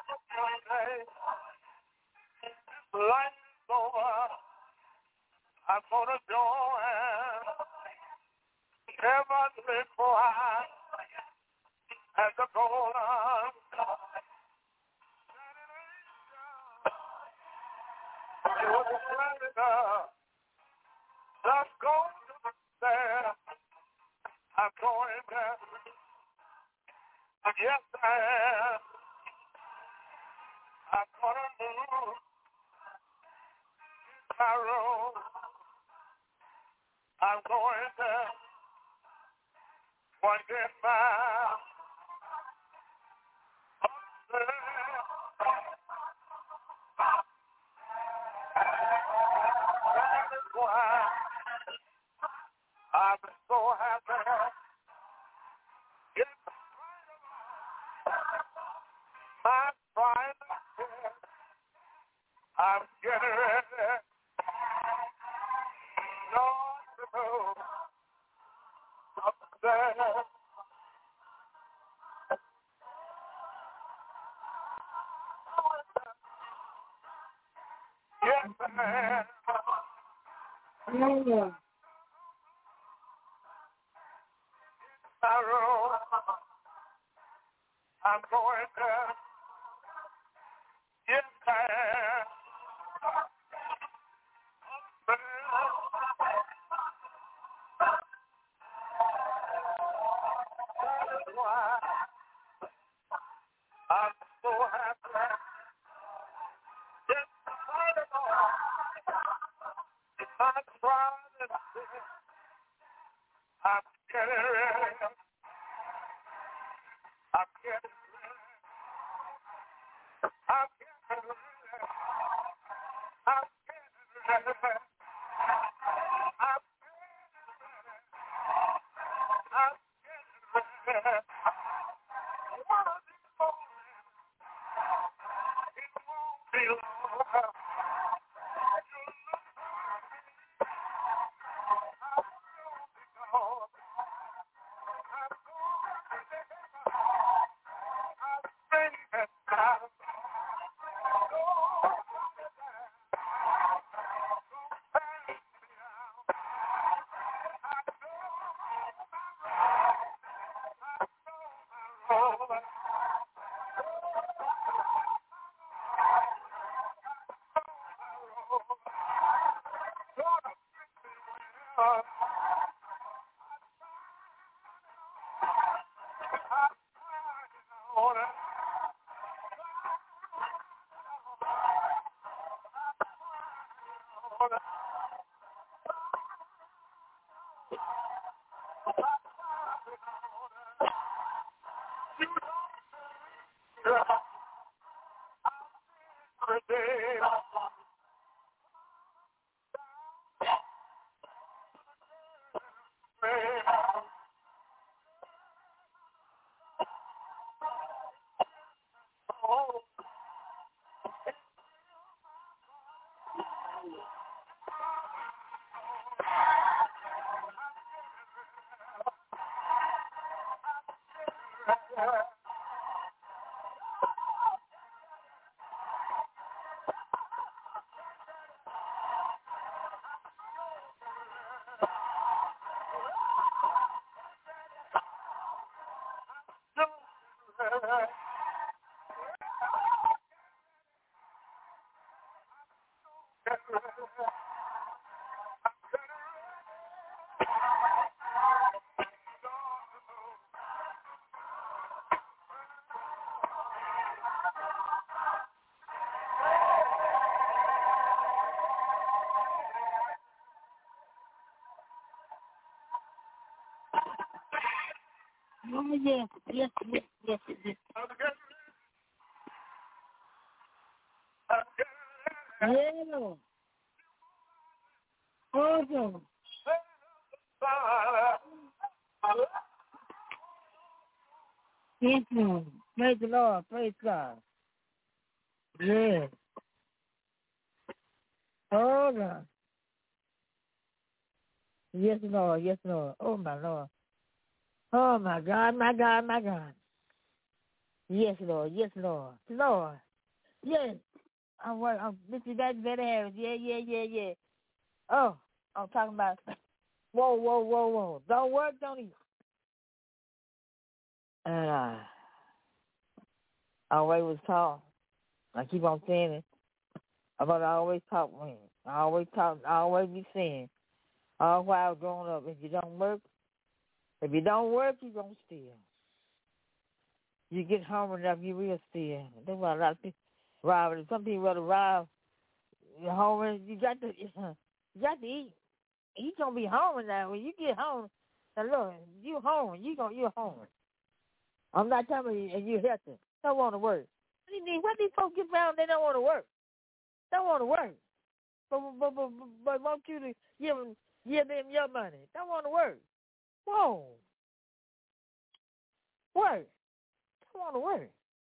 time I'm gonna move my room. I'm going to wonder my that is why I'm so happy. It's my pride. I'm getting ready. Lord, to move upstairs. Yes, ma'am. Yeah. My room. I'm going to. Yes, ma'am. That's why I'm so happy. Yes, I'm trying to see. I'm getting ready. I'm getting ready. I'm getting ready. I'm getting ready. I'm getting ready. I'm getting ready. One of these mornings, it won't be long. Oh, yes, yes, yes, yes, yes. Yeah. Awesome. Yes, Lord. Praise the Lord. Praise God. Yes. Oh, God. Yes, Lord. Yes, Lord. Oh, my Lord. Oh, my God, my God, my God. Yes, Lord. Yes, Lord. Lord. Yes. I'm working. I'm Mister That Betty Harris. Yeah, yeah, yeah, yeah. Oh, I'm talking about. Whoa, whoa, whoa, whoa. Don't work, don't eat. And uh, I always was taught. I keep on saying it. But I always talk when I always talk. I always be saying. All while I was growing up, if you don't work, if you don't work, you gonna steal. you get home enough, you will see it. That's why a lot of people rob it. Some people rather rob your home. And you got to, you got to eat. You gonna be home now. When you get home, now look, you home. You gonna you home. I'm not telling you, and you healthy. Don't want to work. What these, what these folks get found? They don't want to work. Don't want to work. But but but but, but want you to give them give them your money. Don't want to work. Whoa. Work. Don't want to work.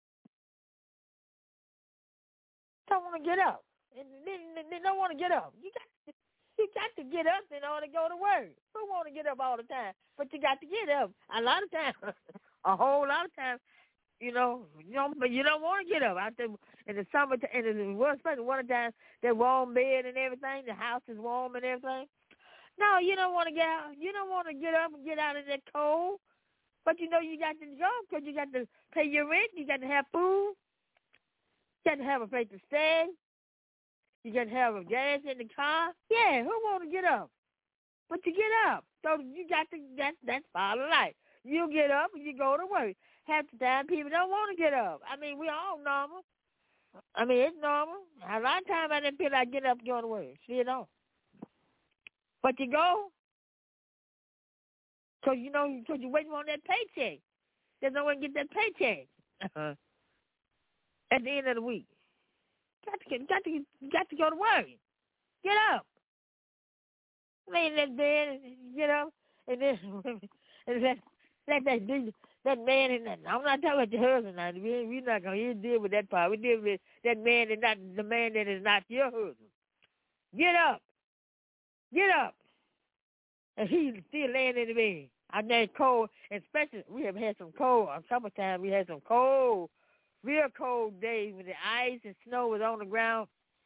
Don't want to get up. And they, they don't want to get up. You got to, you got to get up in order to go to work. Who want to get up all the time? But you got to get up a lot of times, a whole lot of times. You know, you know, but you don't want to get up out there in the summer. And in the especially one time, that warm bed and everything. The house is warm and everything. No, you don't want to get out. You don't want to get up and get out of that cold. But you know you got to go because you got to pay your rent. You got to have food. You got to have a place to stay. You got to have a gas in the car. Yeah, who want to get up? But you get up. So you got to, that, that's part of life. You get up and you go to work. Half the time people don't want to get up. I mean, we all normal. I mean, it's normal. A lot of times I didn't feel like get up and go to work. See it all. But you go. Because, you know, because you're waiting on that paycheck. There's no one get that paycheck uh-huh. at the end of the week. Got to get, got to get, got to go to work. Get up. Lay in that bed and get up, and then and let let that dude, that man in that. I'm not talking about your husband now. We we're not gonna deal with that part. We deal with that man and not the man that is not your husband. Get up. Get up. And he's still laying in the bed. I know it's cold, especially we have had some cold. A couple of times we had some cold, real cold days when the ice and snow was on the ground.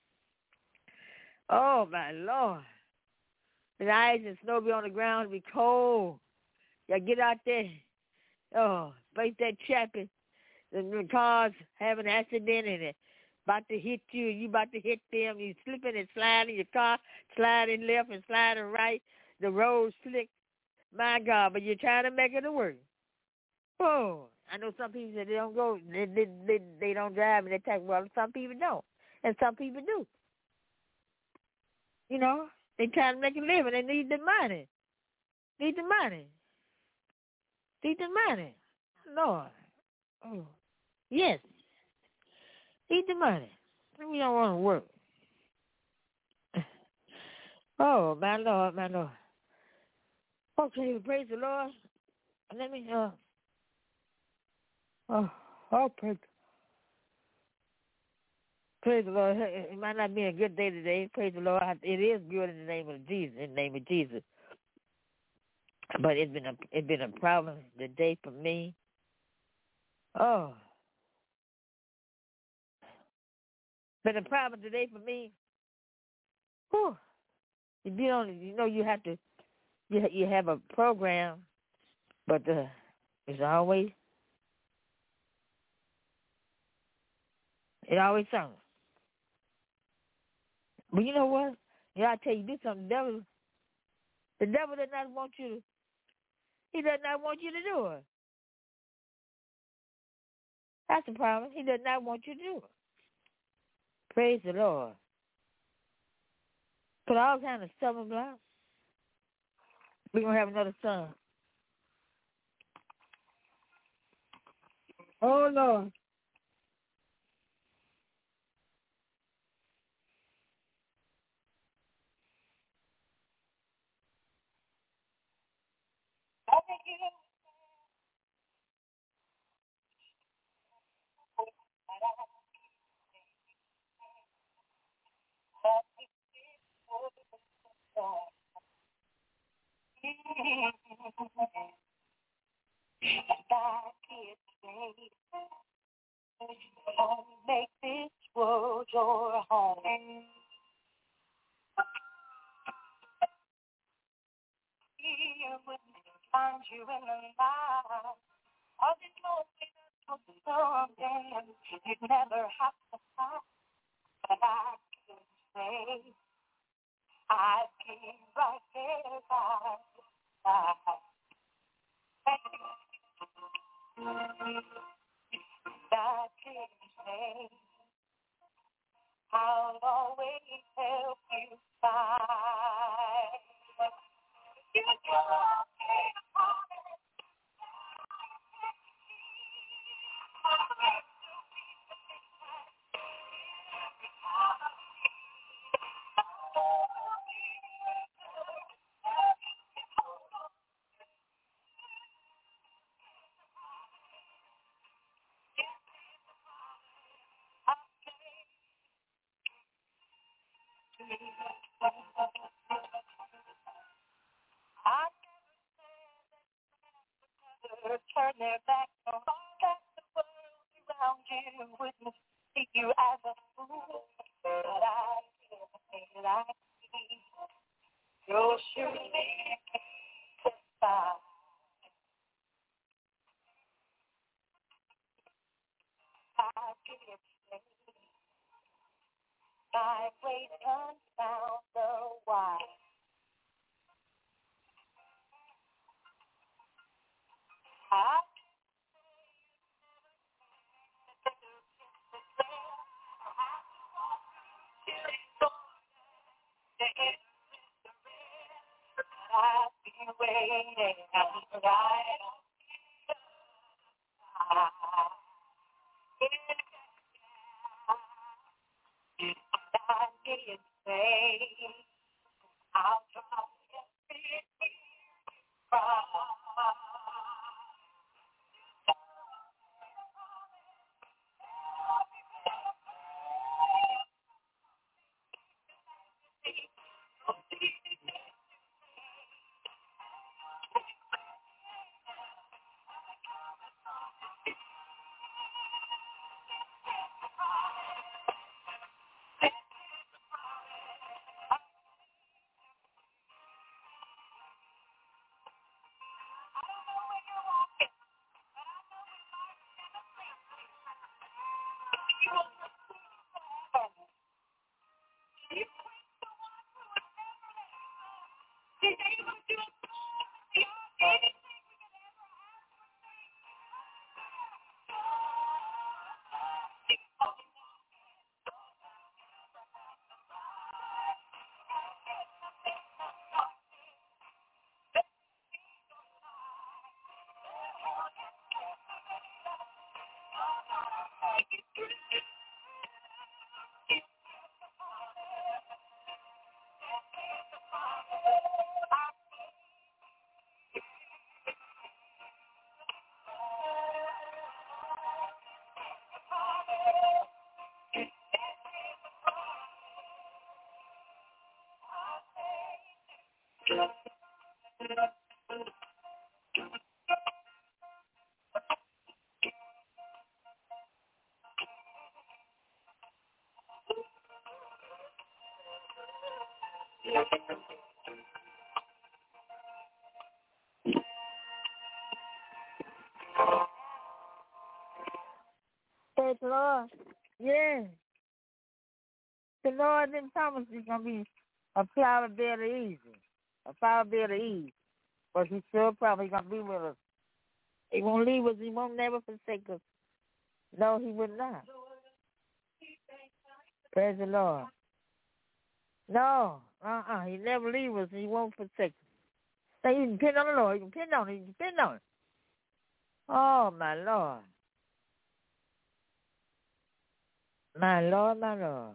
Oh, my Lord. The ice and snow be on the ground, be cold. You get out there. Oh, face that chappy. The, the cars have an accident in it. About to hit you, you about to hit them. You slipping and sliding, your car sliding left and sliding right. The road slick. My God, but you're trying to make it to work. Oh, I know some people say they don't go, they they they, they don't drive and they take, well, some people don't. And some people do. You know, they trying to make a living. They need the money. Need the money. Need the money. Lord. Oh, yes. Need the money. We don't want to work. Oh, my Lord, my Lord. Okay, praise the Lord. Let me, uh, oh, oh, praise, praise the Lord. It might not be a good day today. Praise the Lord. It is good in the name of Jesus, in the name of Jesus. But it's been a, it's been a problem today for me. Oh. Been a problem today for me. Whew. You don't, you know, you have to, you you have a program, but uh, it's always, it always something. But you know what? Yeah, I tell you this something. The devil, the devil does not want you to. He does not want you to do it. That's the problem. He does not want you to do it. Praise the Lord. Put all kinds of stumbling blocks. We're gonna have another son. Oh Lord. Make this world your home. Here with me, find you in the night. All the loneliness was something you'd never have to fight. But I can say I'd be right there by your side. God is name. I'll always help you fight. You don't need a promise. Turn their backs on that the world around you wouldn't see you as a fool. But I feel like you're surely fine. I give my way confound the wise. I I'll be waiting right I did say I'll drop everything from Praise the Lord. Yeah. The Lord didn't promise he's going to be a flower bed of ease. A flower bed of ease. But he sure probably going to be with us. He won't leave us. He won't never forsake us. No, he would not. Praise the Lord. No. Uh-uh. He never leave us. He won't forsake us. So you can depend on the Lord. You can depend on him. You can depend on him. Oh, my Lord. My Lord, my Lord.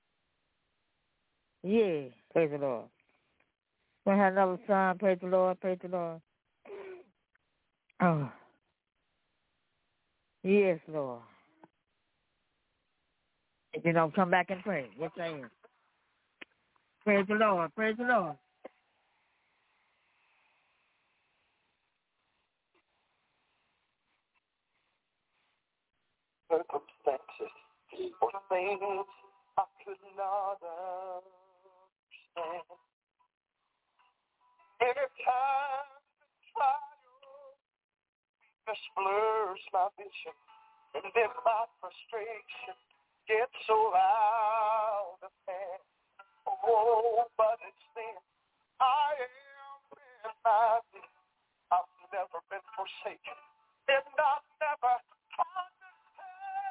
Yeah, praise the Lord. We have another song, praise the Lord, praise the Lord. Oh. Yes, Lord. If you don't come back and pray, yes, I am. Praise the Lord, praise the Lord. circumstances or things I could not understand. Every time the trial just blurs my vision, and then my frustration gets so out of hand. Oh, but it's then I am reminded I've never been forsaken, and I've never understand.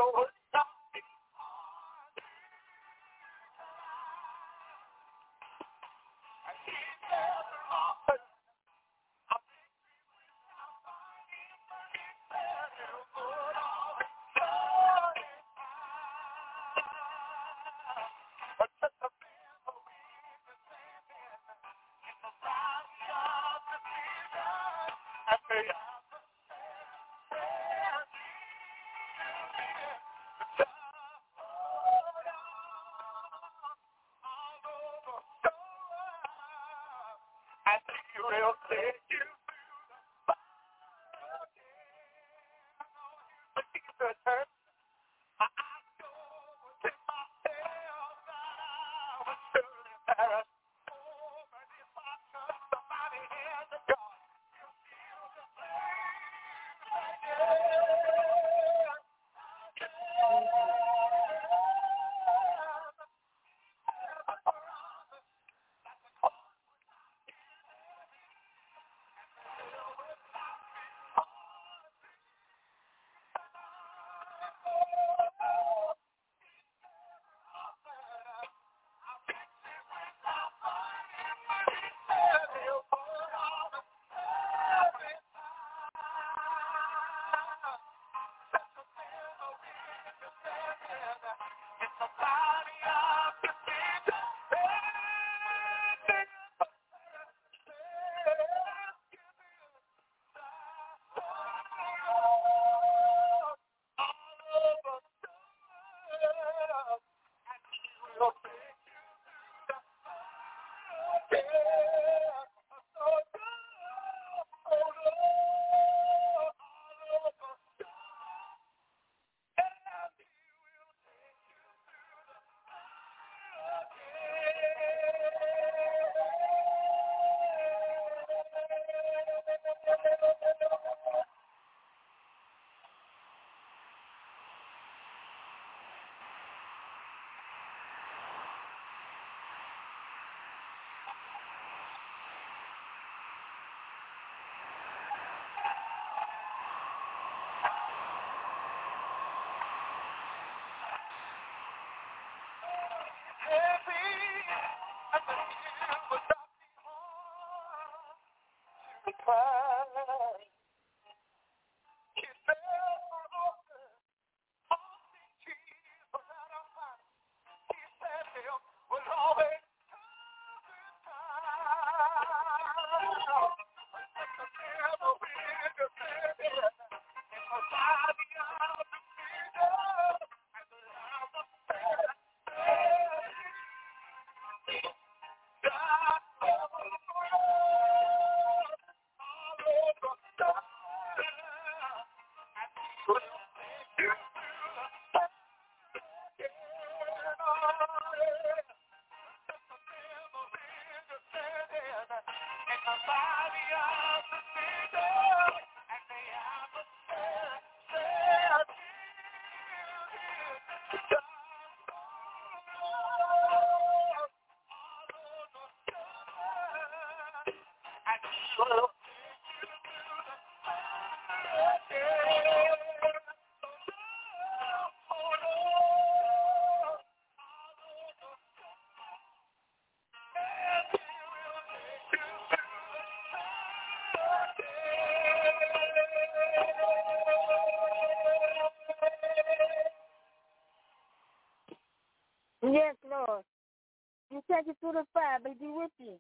Yes, Lord. You take it through the fire, but be with you.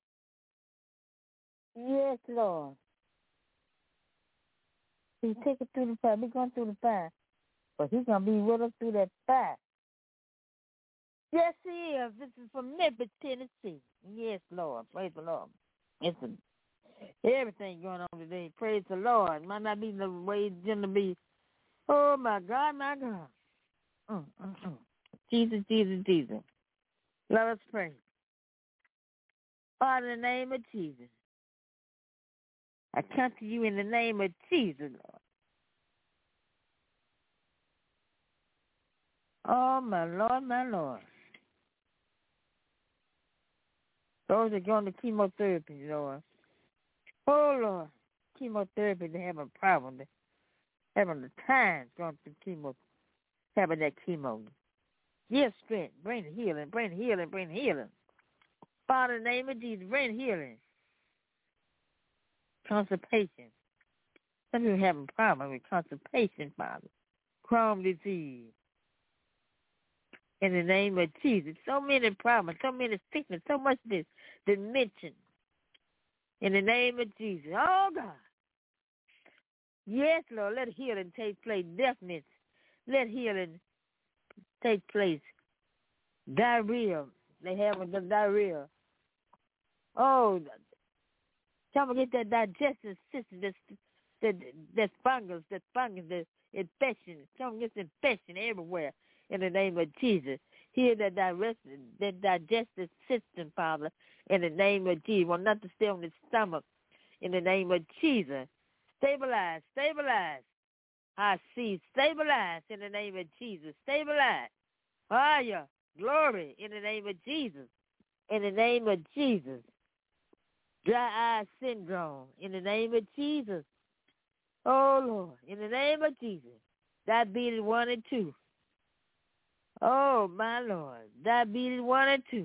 Yes, Lord. He take it through the fire. We're going through the fire. But he's going to be with us through that fire. Yes, he is. This is from Memphis, Tennessee. Yes, Lord. Praise the Lord. It's a, everything going on today. Praise the Lord. Might not be the way it's going to be. Oh, my God, my God. Mm, mm, mm. Jesus, Jesus, Jesus. Let us pray. Father, in the name of Jesus, I come to you in the name of Jesus, Lord. Oh, my Lord, my Lord. Those are going to chemotherapy, Lord. Oh, Lord. Chemotherapy, they have a problem. They're having the time going through chemo. having that chemo. Give strength, bring healing, bring healing, bring healing. Father, in the name of Jesus, bring healing. Constipation. Some people having problems with constipation, Father. Crohn's disease. In the name of Jesus. So many problems, so many sickness, so much this dimension. In the name of Jesus. Oh, God. Yes, Lord, let healing take place. Deafness. Let healing take place. Diarrhea. They have the diarrhea. Oh, tell me get that digestive system, that that that fungus, that fungus, that infection. Tell me get the infection everywhere in the name of Jesus. Heal that digest, that digestive system, Father, in the name of Jesus. Want nothing to stay on the stomach in the name of Jesus. Stabilize, stabilize. I see, stabilize in the name of Jesus. Stabilize. Fire, glory in the name of Jesus. In the name of Jesus. Dry eye syndrome in the name of Jesus. Oh, Lord, in the name of Jesus. Diabetes one and two. Oh, my Lord. Diabetes one and two.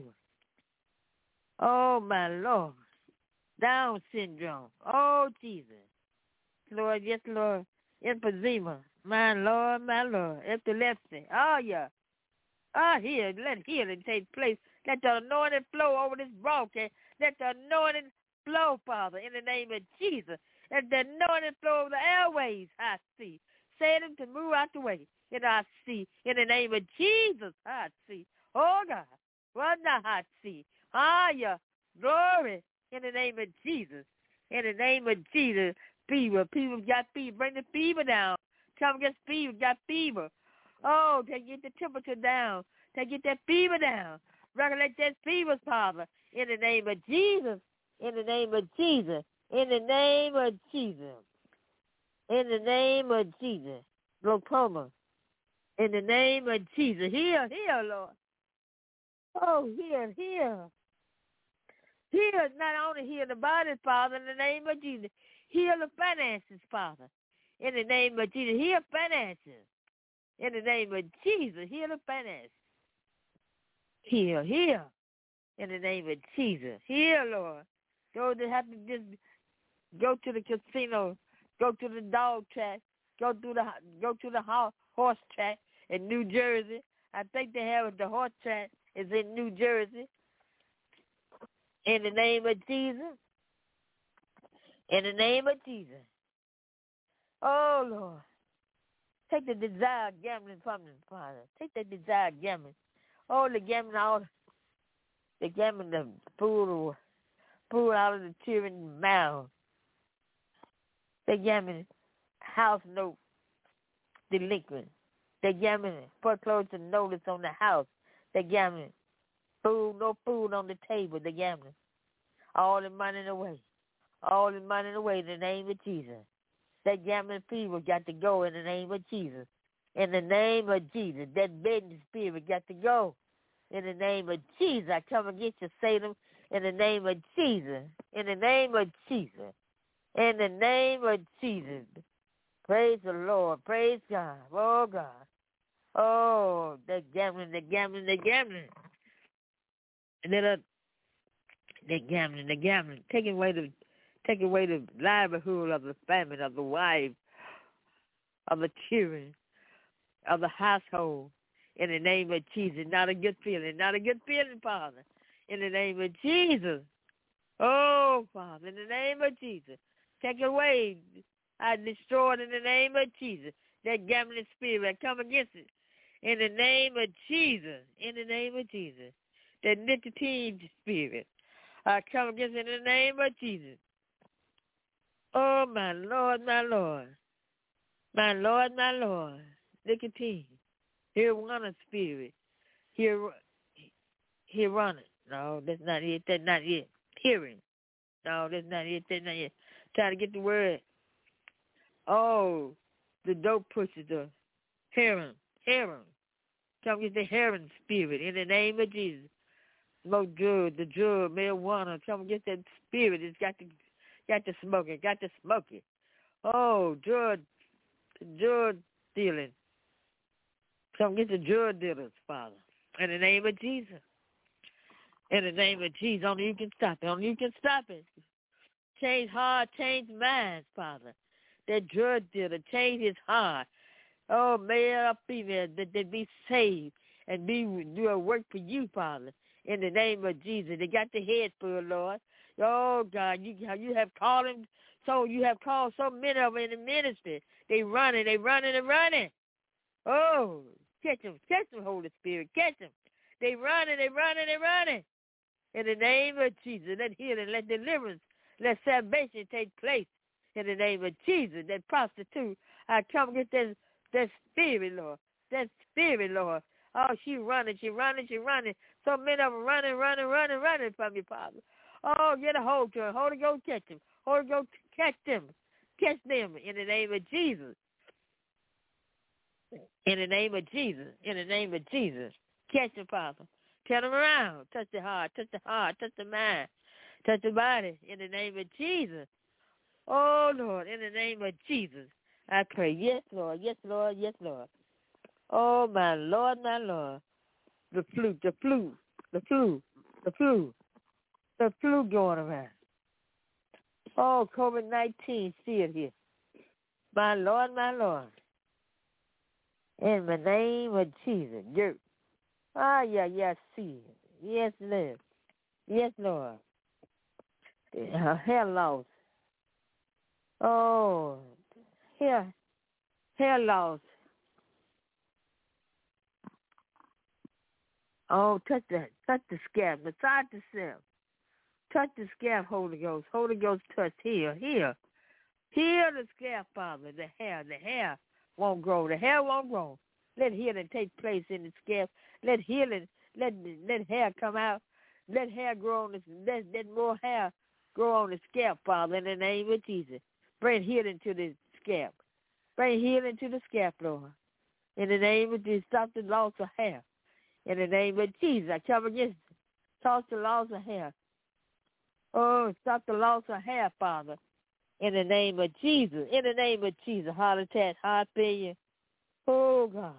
Oh, my Lord. Down syndrome. Oh, Jesus. Lord, yes, Lord. Emphysema. My Lord, my Lord. Epilepsy. Oh, yeah. Oh, here. Let healing take place. Let the anointing flow over this broadcast. Let the anointing flow, Father, in the name of Jesus. Let the anointing flow over the airways, I see. Say them to move out the way. And I see, in the name of Jesus, I see. Oh, God. What now I see? Ah, yeah. Glory, in the name of Jesus. In the name of Jesus. Fever. People got fever. Bring the fever down. Tell them get fever. Got fever. Oh, to get the temperature down. To get that fever down. Regulate that fever, Father. In the name of Jesus. In the name of Jesus. In the name of Jesus. In the name of Jesus. Glaucoma. In the name of Jesus. Heal, heal, Lord. Oh, heal, heal. Heal, not only heal the body, Father, in the name of Jesus. Heal the finances, Father. In the name of Jesus. Heal finances. In the name of Jesus. Heal the finances. Heal, heal. In the name of Jesus. Heal, Lord. Those that have to just go to the casino, go to the dog track, go to the go to the horse track in New Jersey. I think they have the horse track is in New Jersey. In the name of Jesus. In the name of Jesus. Oh, Lord. Take the desired gambling from them, Father. Take the desired gambling. Oh, the gambling, all the gambling, the food, food out of the children's mouths. They gambling house note delinquent. They gambling foreclosure notice on the house. They gambling food, no food on the table. They gambling all the money away. All the money away in the name of Jesus. That gambling fever got to go in the name of Jesus. In the name of Jesus. That betting spirit got to go. In the name of Jesus. I come against you, Satan. In the name of Jesus. In the name of Jesus. In the name of Jesus. Praise the Lord. Praise God. Oh, God. Oh, they're gambling, they're gambling, they're gambling. And then uh, they're gambling, they're gambling. Taking away the taking away the livelihood of the family, of the wife, of the children, of the household. In the name of Jesus. Not a good feeling. Not a good feeling, Father. In the name of Jesus. Oh, Father, in the name of Jesus. Take it away. I destroy it in the name of Jesus. That gambling spirit, I come against it. In the name of Jesus. In the name of Jesus. That nicotine spirit, I come against it in the name of Jesus. Oh, my Lord, my Lord. My Lord, my Lord. Nicotine. Here run a spirit. Here, here run it. No, that's not it. That's not it. Hearing. No, that's not it. That's not it. Try to get the word. Oh, the dope pushes the heron. Heron. Come get the heron spirit in the name of Jesus. Smoke drug, the drug, marijuana. Come get that spirit. It's got to, got to smoke it. Got to smoke it. Oh, drug, drug dealing. Come get the drug dealers, Father. In the name of Jesus. In the name of Jesus. Only you can stop it. Only you can stop it. Change heart, change minds, Father. That drug dealer, change his heart. Oh, male or female, that they be saved and be do a work for you, Father. In the name of Jesus. They got the head full, Lord. Oh, God, you, you have called them. So you have called so many of them in the ministry. They running, they running and running. Oh, catch them, catch them, Holy Spirit, catch them. They running, they running, they running. In the name of Jesus, let healing, let deliverance, let salvation take place. In the name of Jesus, that prostitute, I come get that, that spirit, Lord, that spirit, Lord. Oh, she running, she running, she running. So many of them running, running, running, running from you, Father. Oh, get a hold to her. Holy Ghost, catch them. Holy Ghost, catch them. Catch them in the name of Jesus. In the name of Jesus. In the name of Jesus. Catch them, Father. Turn them around. Touch the heart. Touch the heart. Touch the mind. Touch the body. In the name of Jesus. Oh, Lord, in the name of Jesus, I pray. Yes, Lord. Yes, Lord. Yes, Lord. Oh, my Lord, my Lord. The flu, the flu, the flu, the flu, the flu going around. Oh, COVID nineteen still here. My Lord, my Lord. In the name of Jesus. Dirt. Ah, yeah, yeah, see. Yes, Lord. Yes, Lord. Uh, hair loss. Oh, hair, hair loss. Oh, touch the, touch the scalp, massage the scalp. Touch the scalp, Holy Ghost. Holy Ghost touch, heal, heal. Heal the scalp, Father, the hair. The hair won't grow. The hair won't grow. Let healing take place in the scalp. Let healing, let let hair come out. Let hair grow on the, let, let more hair grow on the scalp, Father, in the name of Jesus. Bring healing to the scalp. Bring healing to the scalp, Lord. In the name of Jesus, stop the loss of hair. In the name of Jesus, I come against, toss the loss of hair. Oh, stop the loss of hair, Father. In the name of Jesus. In the name of Jesus. Heart attack, heart failure. Oh, God.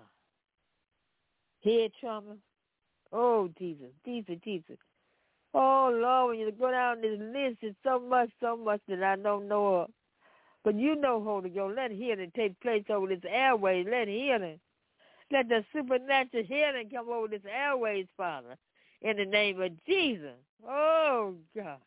Head trauma. Oh, Jesus. Jesus, Jesus. Oh, Lord, when you go down this list, it's so much, so much that I don't know of. But you know, Holy Ghost, let healing take place over this airways. Let healing. Let the supernatural healing come over this airways, Father. In the name of Jesus. Oh, God.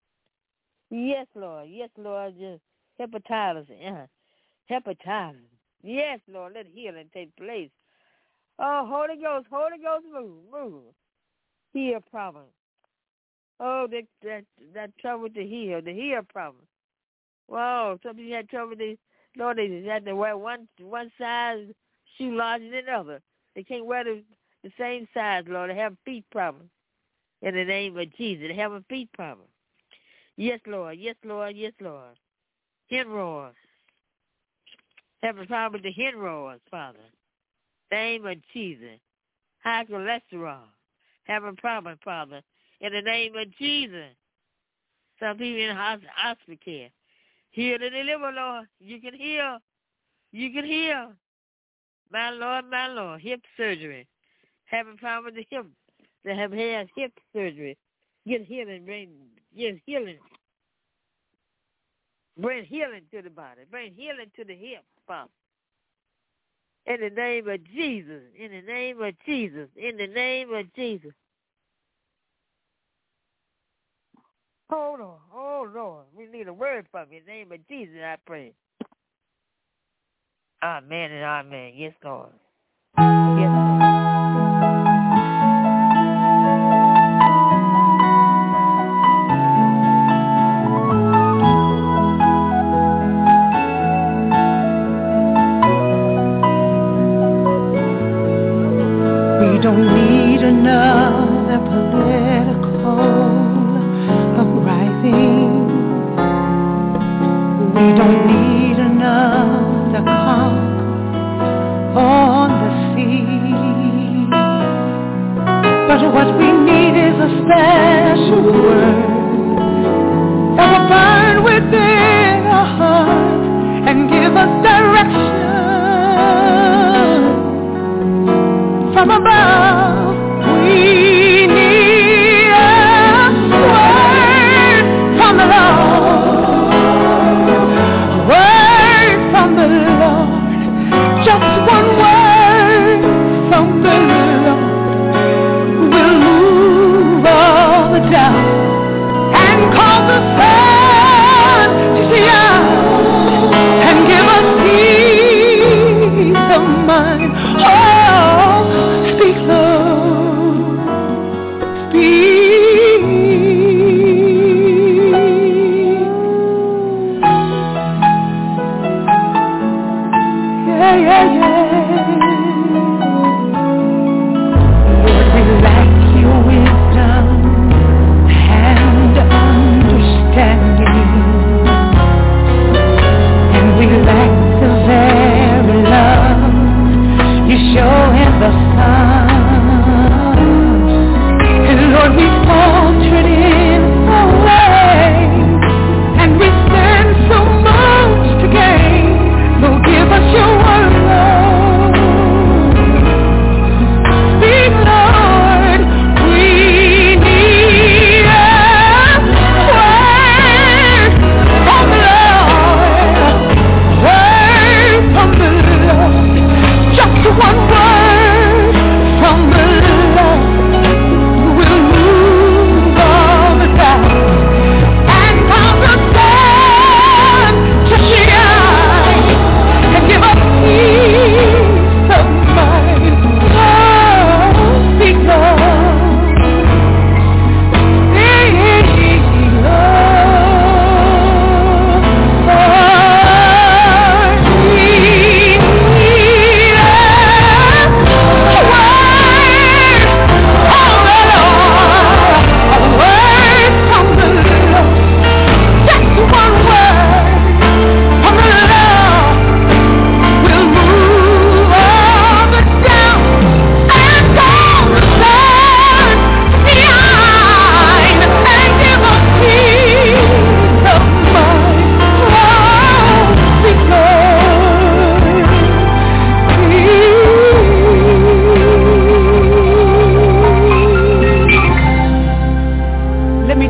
Yes, Lord. Yes, Lord. Just hepatitis. Uh, hepatitis. Yes, Lord. Let healing take place. Oh, Holy Ghost. Holy Ghost, move. Move. Heal problem. Oh, that that that trouble to heal. The heal problem. Wow. Some people had trouble. They, Lord, they had to wear one one size shoe larger than the other. They can't wear the, the same size, Lord. They have feet problems. In the name of Jesus. They have a feet problem. Yes, Lord. Yes, Lord. Yes, Lord. Hemorrhoids. Have a problem with the hemorrhoids, Father. Name of Jesus. High cholesterol. Have a problem, Father. In the name of Jesus. Some people in hospital care. Heal and deliver, Lord. You can heal. You can heal. My Lord, my Lord. Hip surgery. Have a problem with the hip. They have had hip surgery. Get healing, bring get healing. Bring healing to the body. Bring healing to the hip, Father. In the name of Jesus. In the name of Jesus. In the name of Jesus. Hold on. Oh, Lord. We need a word from you. In the name of Jesus, I pray. Amen and amen. Yes, Lord. Yes, Lord. We don't need another political uprising. We don't need another conquer or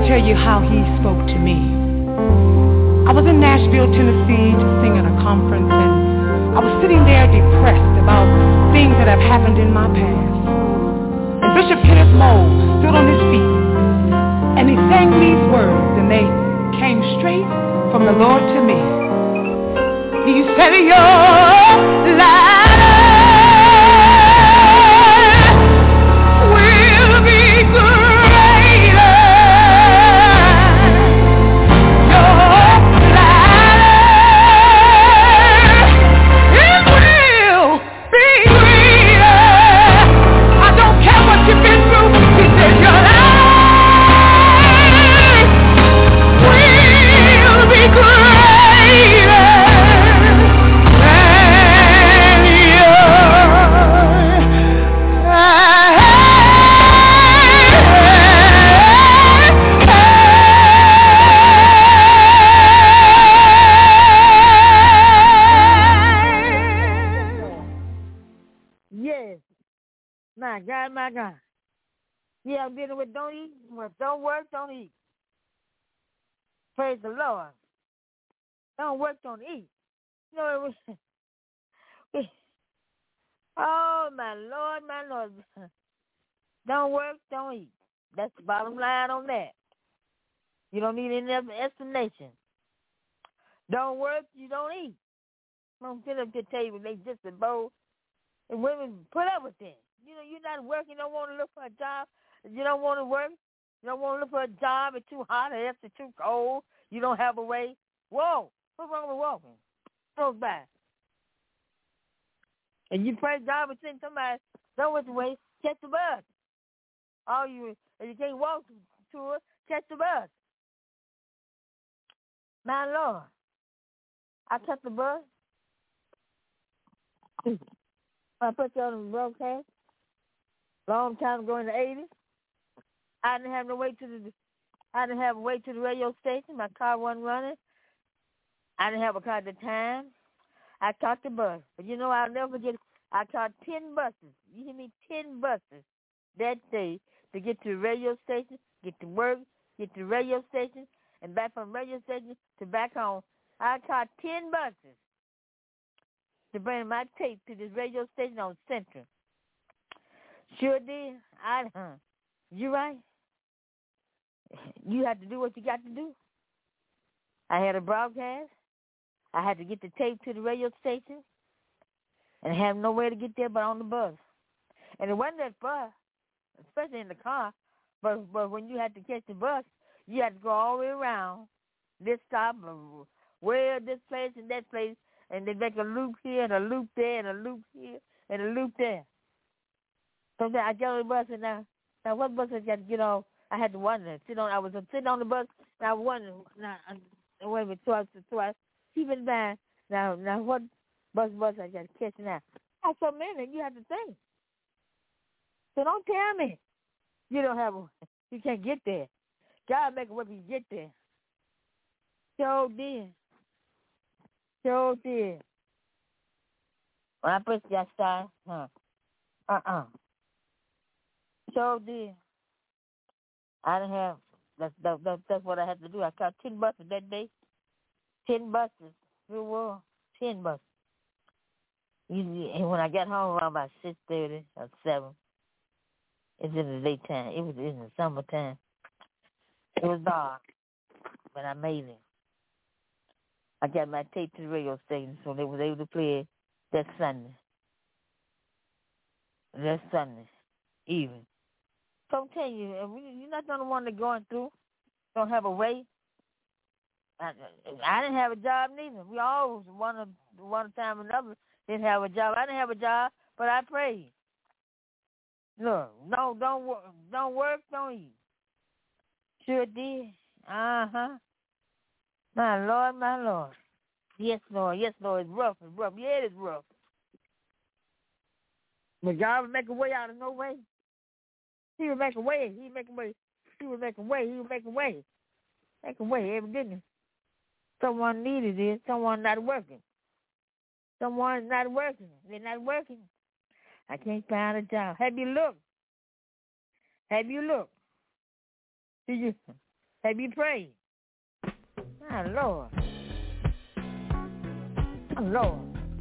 tell you how he spoke to me. I was in Nashville, Tennessee to sing at a conference, and I was sitting there depressed about things that have happened in my past. And Bishop Kenneth Moore stood on his feet, and he sang these words, and they came straight from the Lord to me. He said, your life will be greater. Your life, it will be greater. I don't care what you've been through. He said, your life will be greater. Yes. My God, my God. Yeah, I'm dealing with don't eat. Well, don't work, don't eat. Praise the Lord. Don't work, don't eat. You know, it was, oh, my Lord, my Lord. Don't work, don't eat. That's the bottom line on that. You don't need any other explanation. Don't work, you don't eat. Don't sit up to the table, they just a bowl. And women put up with that. You know, you're not working, you don't want to look for a job. You don't want to work. You don't want to look for a job. It's too hot or it's too cold. You don't have a way. Whoa, what's wrong with walking? Goes by. And you pray God would send somebody, know which way, catch the bus. All you, if you can't walk to it, catch the bus. My Lord, I catch the bus. I put you on the broadcast. Long time ago in the eighties. I didn't have no way to the, I didn't have a way to the radio station. My car wasn't running. I didn't have a car at the time. I caught the bus. But you know, I'll never forget, I caught ten buses. You hear me? ten buses that day to get to the radio station, get to work, get to the radio station, and back from the radio station to back home. I caught ten buses to bring my tape to this radio station on Central. Sure did. I, huh? You right. You have to do what you got to do. I had a broadcast. I had to get the tape to the radio station and have nowhere to get there but on the bus. And it wasn't that far, especially in the car, but, but when you had to catch the bus, you had to go all the way around this stop, where this place and that place, and they make a loop here and a loop there and a loop here and a loop there. So then I get on the bus and now, now what bus I got to get on? I had to wonder, sit on, I was sitting on the bus and I wondered, now, I, wait a minute, twice, twice, keep it in mind. Now, now what bus bus I got to catch now? I so many, you have to think. So don't tell me you don't have a, you can't get there. God make a way for you to get there. So did. So did. When I first got started, huh? Uh-uh. So did. I didn't have, that's, that, that, that's what I had to do. I caught ten buses that day. Ten buses. It was ten buses. And when I got home around about six thirty or seven, it's in the daytime. It was in the summertime. It was dark, but I made it. I got my tape to the radio station, so they was able to play it that Sunday. That Sunday evening. So I'm telling you, you're not the only one that's going through. Don't have a way. I, I didn't have a job neither. We all one of one time or another didn't have a job. I didn't have a job, but I prayed. Look, no, don't work, don't work, don't eat. Sure did. Uh huh. My Lord, my Lord. Yes, Lord. Yes, Lord. It's rough. It's rough. Yeah, it is rough. But God would make a way out of no way. He would make a way. He would make a way. He would make a way. He would make a way. Make a way, evidently. Someone needed it. Someone not working. Someone's not working. They're not working. I can't find a job. Have you looked? Have you looked? Did you? Have you prayed? My Lord. My Lord.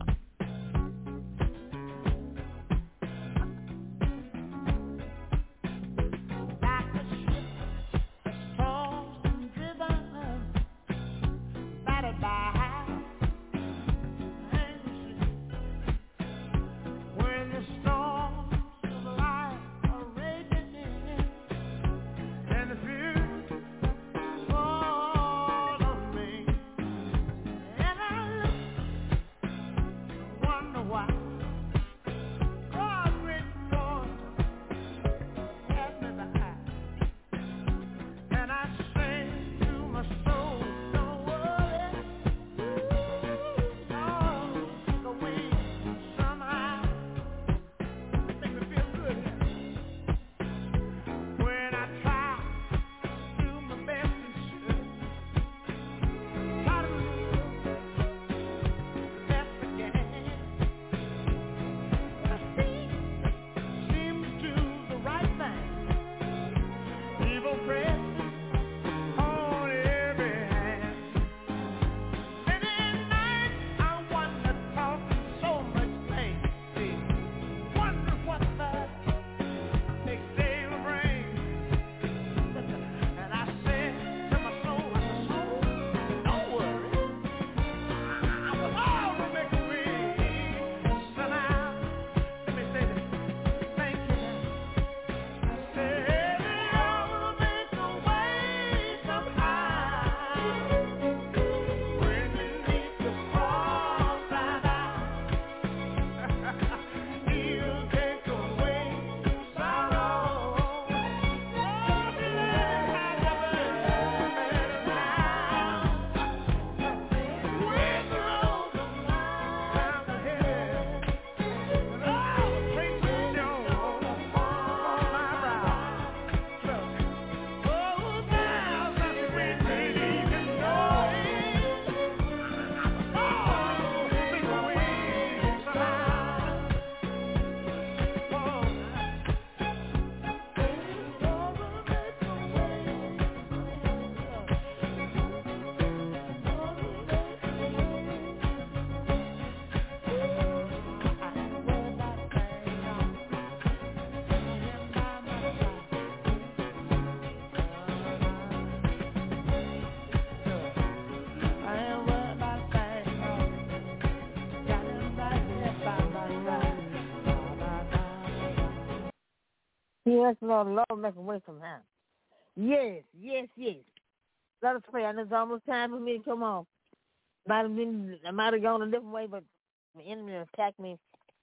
Yes, Lord, Lord, make a way from him. Yes, yes, yes. Let us pray. I know it's almost time for me to come on. Might have been, I might have gone a different way, but the enemy attacked me.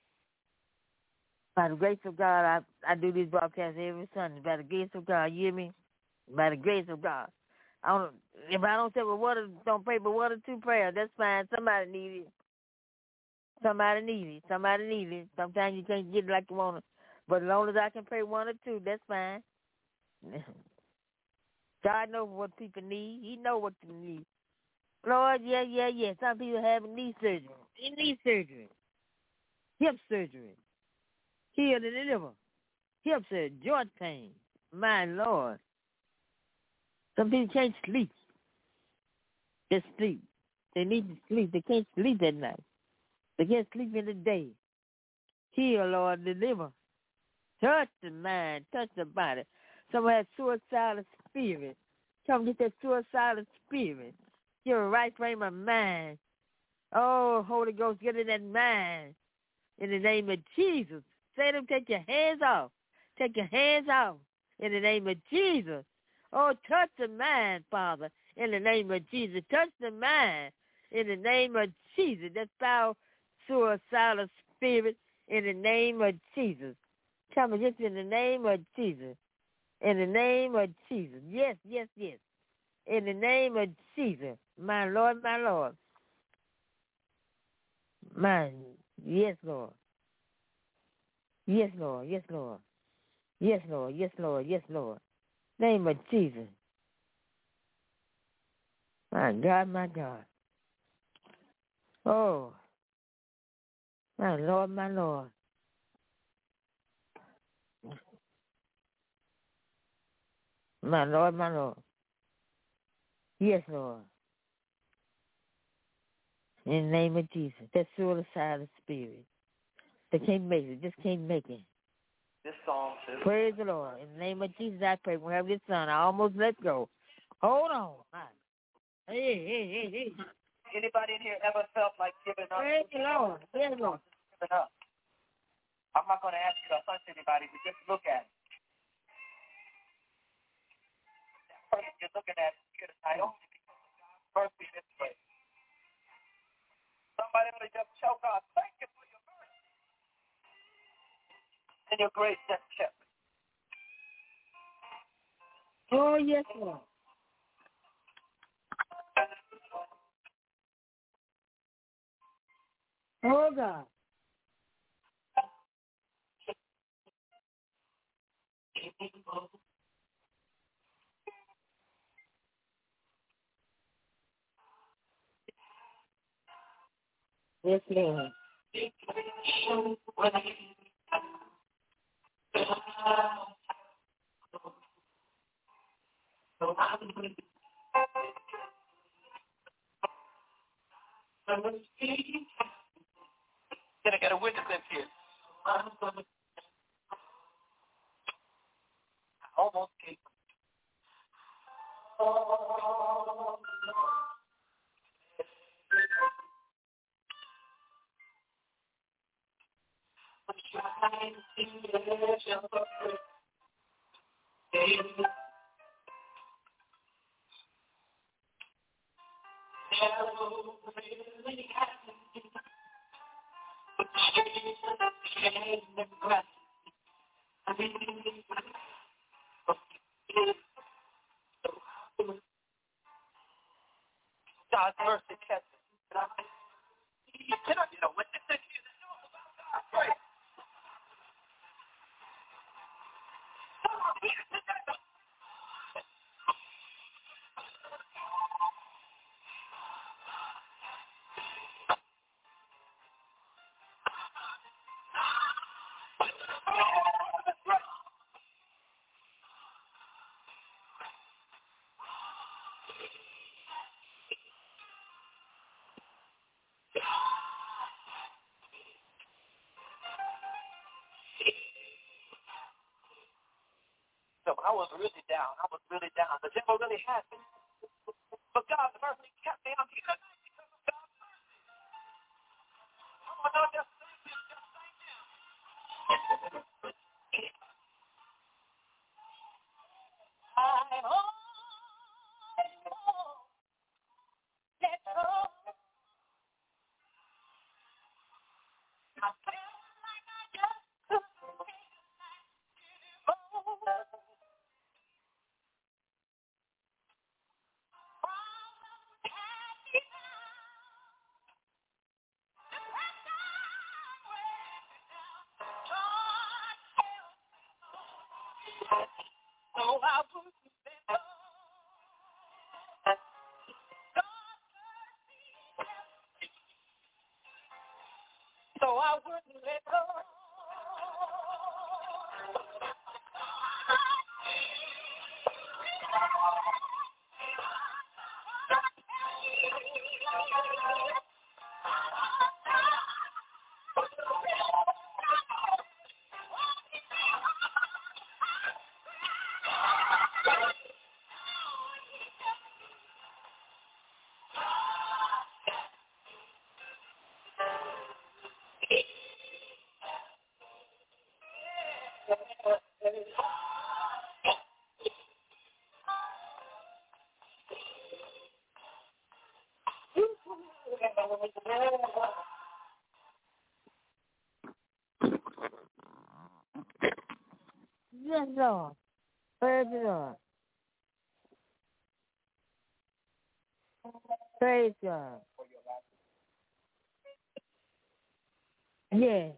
By the grace of God, I, I do these broadcasts every Sunday. By the grace of God, you hear me? By the grace of God. I don't, if I don't say, well, what, don't pray, but one or two prayers, that's fine. Somebody needs it. Somebody needs it. Somebody needs it. Sometimes you can't get it like you want to. But as long as I can pray one or two, that's fine. God knows what people need. He knows what they need. Lord, yeah, yeah, yeah. Some people have knee surgery. Knee surgery. Hip surgery. Heal and deliver. Hip surgery. Joint pain. My Lord. Some people can't sleep. Just sleep. They need to sleep. They can't sleep at night. They can't sleep in the day. Heal, Lord, deliver. Touch the mind, touch the body. Someone has suicidal spirit. Come get that suicidal spirit. You're a right frame of mind. Oh, Holy Ghost, get in that mind. In the name of Jesus. Say to them, take your hands off. Take your hands off. In the name of Jesus. Oh, touch the mind, Father. In the name of Jesus. Touch the mind. In the name of Jesus. That foul suicidal spirit. In the name of Jesus. Come against in the name of Jesus. In the name of Jesus. Yes, yes, yes. In the name of Jesus. My Lord, my Lord. My, yes, Lord. Yes, Lord. Yes, Lord. Yes, Lord. Yes, Lord. Yes, Lord. Name of Jesus. My God, my God. Oh. My Lord, my Lord. My Lord, my Lord. Yes, Lord. In the name of Jesus. That suicidal spirit. They can't make it. Just can't make it. This song, too. Praise the Lord. In the name of Jesus, I pray. Whenever this son, I almost let go. Hold on. Hey, hey, hey, hey. Anybody in here ever felt like giving up? Praise the Lord. Praise the Lord. Giving up. I'm not going to ask you to hunt anybody, but just look at it. That person you're looking at here tonight only because of God's mercy this way. Somebody ought to just tell God, thank you for your mercy and your grace that kept me. Oh, yes, Lord. Oh, God. Yes, Lord. Can I get a witness in here? I almost gave oh, I'm trying to see the edge of the baby. Never really happened. But Jesus came and grabbed me. God's mercy kept me. Can I get a witness in here that knows about God's grace? Come on, here together. So I was really down. I was really down. The devil really had me. But God's mercy kept me. I'm here tonight because of God's mercy. Come on, now, just thank Him. Just thank Him. I hope let go. I felt like I just couldn't take it anymore. So I wouldn't let go. So I wouldn't let go. Yes, Lord. Praise the Lord. Praise God. Yeah.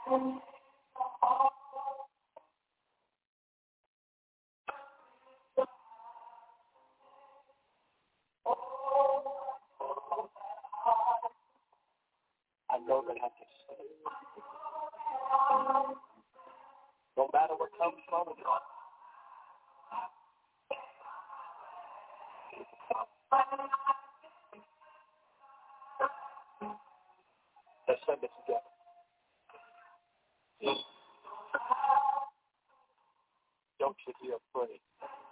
I know that I can stay. No matter what comes from it. Let's send it together. Don't you be afraid.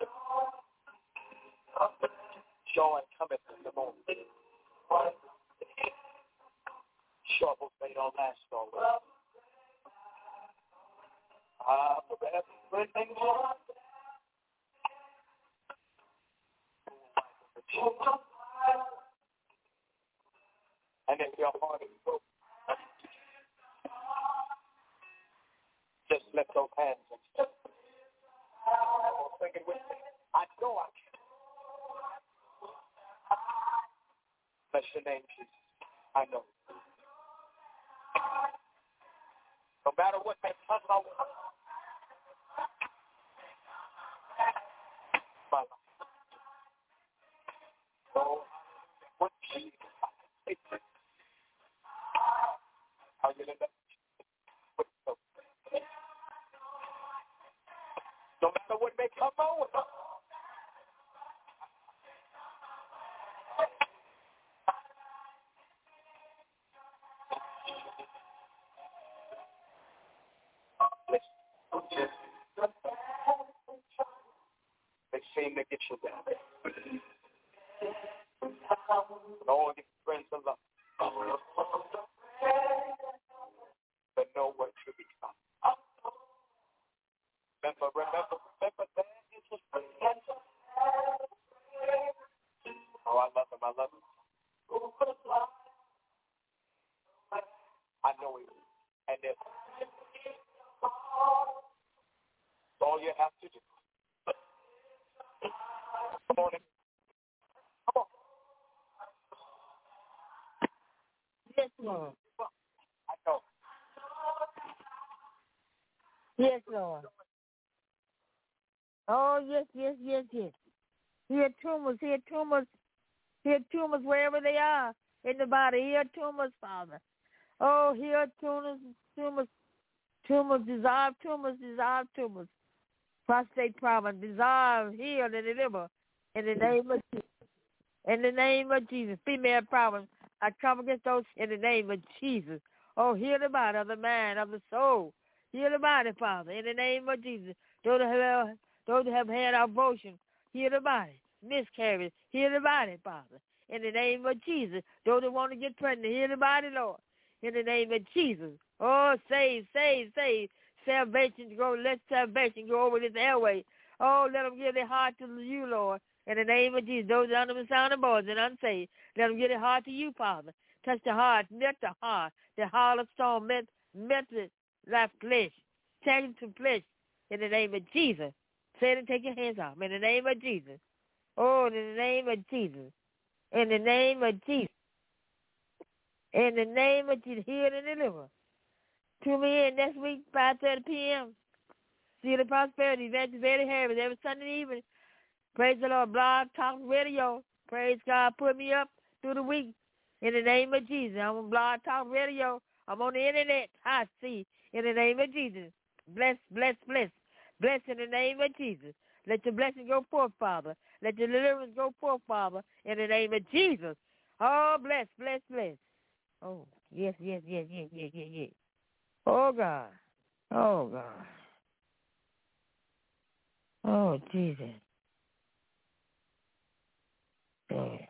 Joy cometh in the morning. Troubles may not last always. Ah, forever, everything more. And if your heart is broken, just lift those hands and sing it with me. I know I can. Bless your name, Jesus. I know. No matter what may come my way, my life. Oh, what Jesus. How you live? No matter what may come my way. They seem to get you down. And all these friends of love. But know what you become. Remember, remember, remember that is his friend. Oh, I love him, I love him. I know he is. And if all you have to do. Come on in. Come on. Yes, Lord. I know. Yes, Lord. Oh, yes, yes, yes, yes. Heal tumors, heal tumors, heal tumors wherever they are in the body. Heal tumors, Father. Oh, heal tumors, tumors, tumors, dissolve tumors, dissolve tumors. Prostate problem, dissolve, heal, and deliver in the name of Jesus. In the name of Jesus. Female problems, I come against those in the name of Jesus. Oh, heal the body of the man, of the soul. Heal the body, Father, in the name of Jesus. Those that have, those that have had abortion, heal the body. Miscarriage, heal the body, Father. In the name of Jesus. Those that want to get pregnant, heal the body, Lord. In the name of Jesus. Oh, save, save, save. Salvation go, let salvation go over this airway. Oh, let them give their heart to you, Lord. In the name of Jesus. Those that are under the sound of voice and unsaved, let them give their heart to you, Father. Touch the heart, melt the heart, the heart of stone, melt, melt it like flesh. Change it to flesh. In the name of Jesus. Say it and take your hands off. In the name of Jesus. Oh, in the name of Jesus. In the name of Jesus. In the name of Jesus. Heal and deliver. Tune me in next week, five thirty p.m. See the Prosperity Evangelist Eddie Harris every Sunday evening. Praise the Lord. Blog Talk Radio. Praise God. Put me up through the week. In the name of Jesus. I'm on Blog Talk Radio. I'm on the internet. I see. In the name of Jesus. Bless, bless, bless. Bless in the name of Jesus. Let your blessing go forth, Father. Let your deliverance go forth, Father. In the name of Jesus. Oh, bless, bless, bless. Oh, yes, yes, yes, yes, yes, yes, yes. Oh, God. Oh, God. Oh, Jesus. Oh.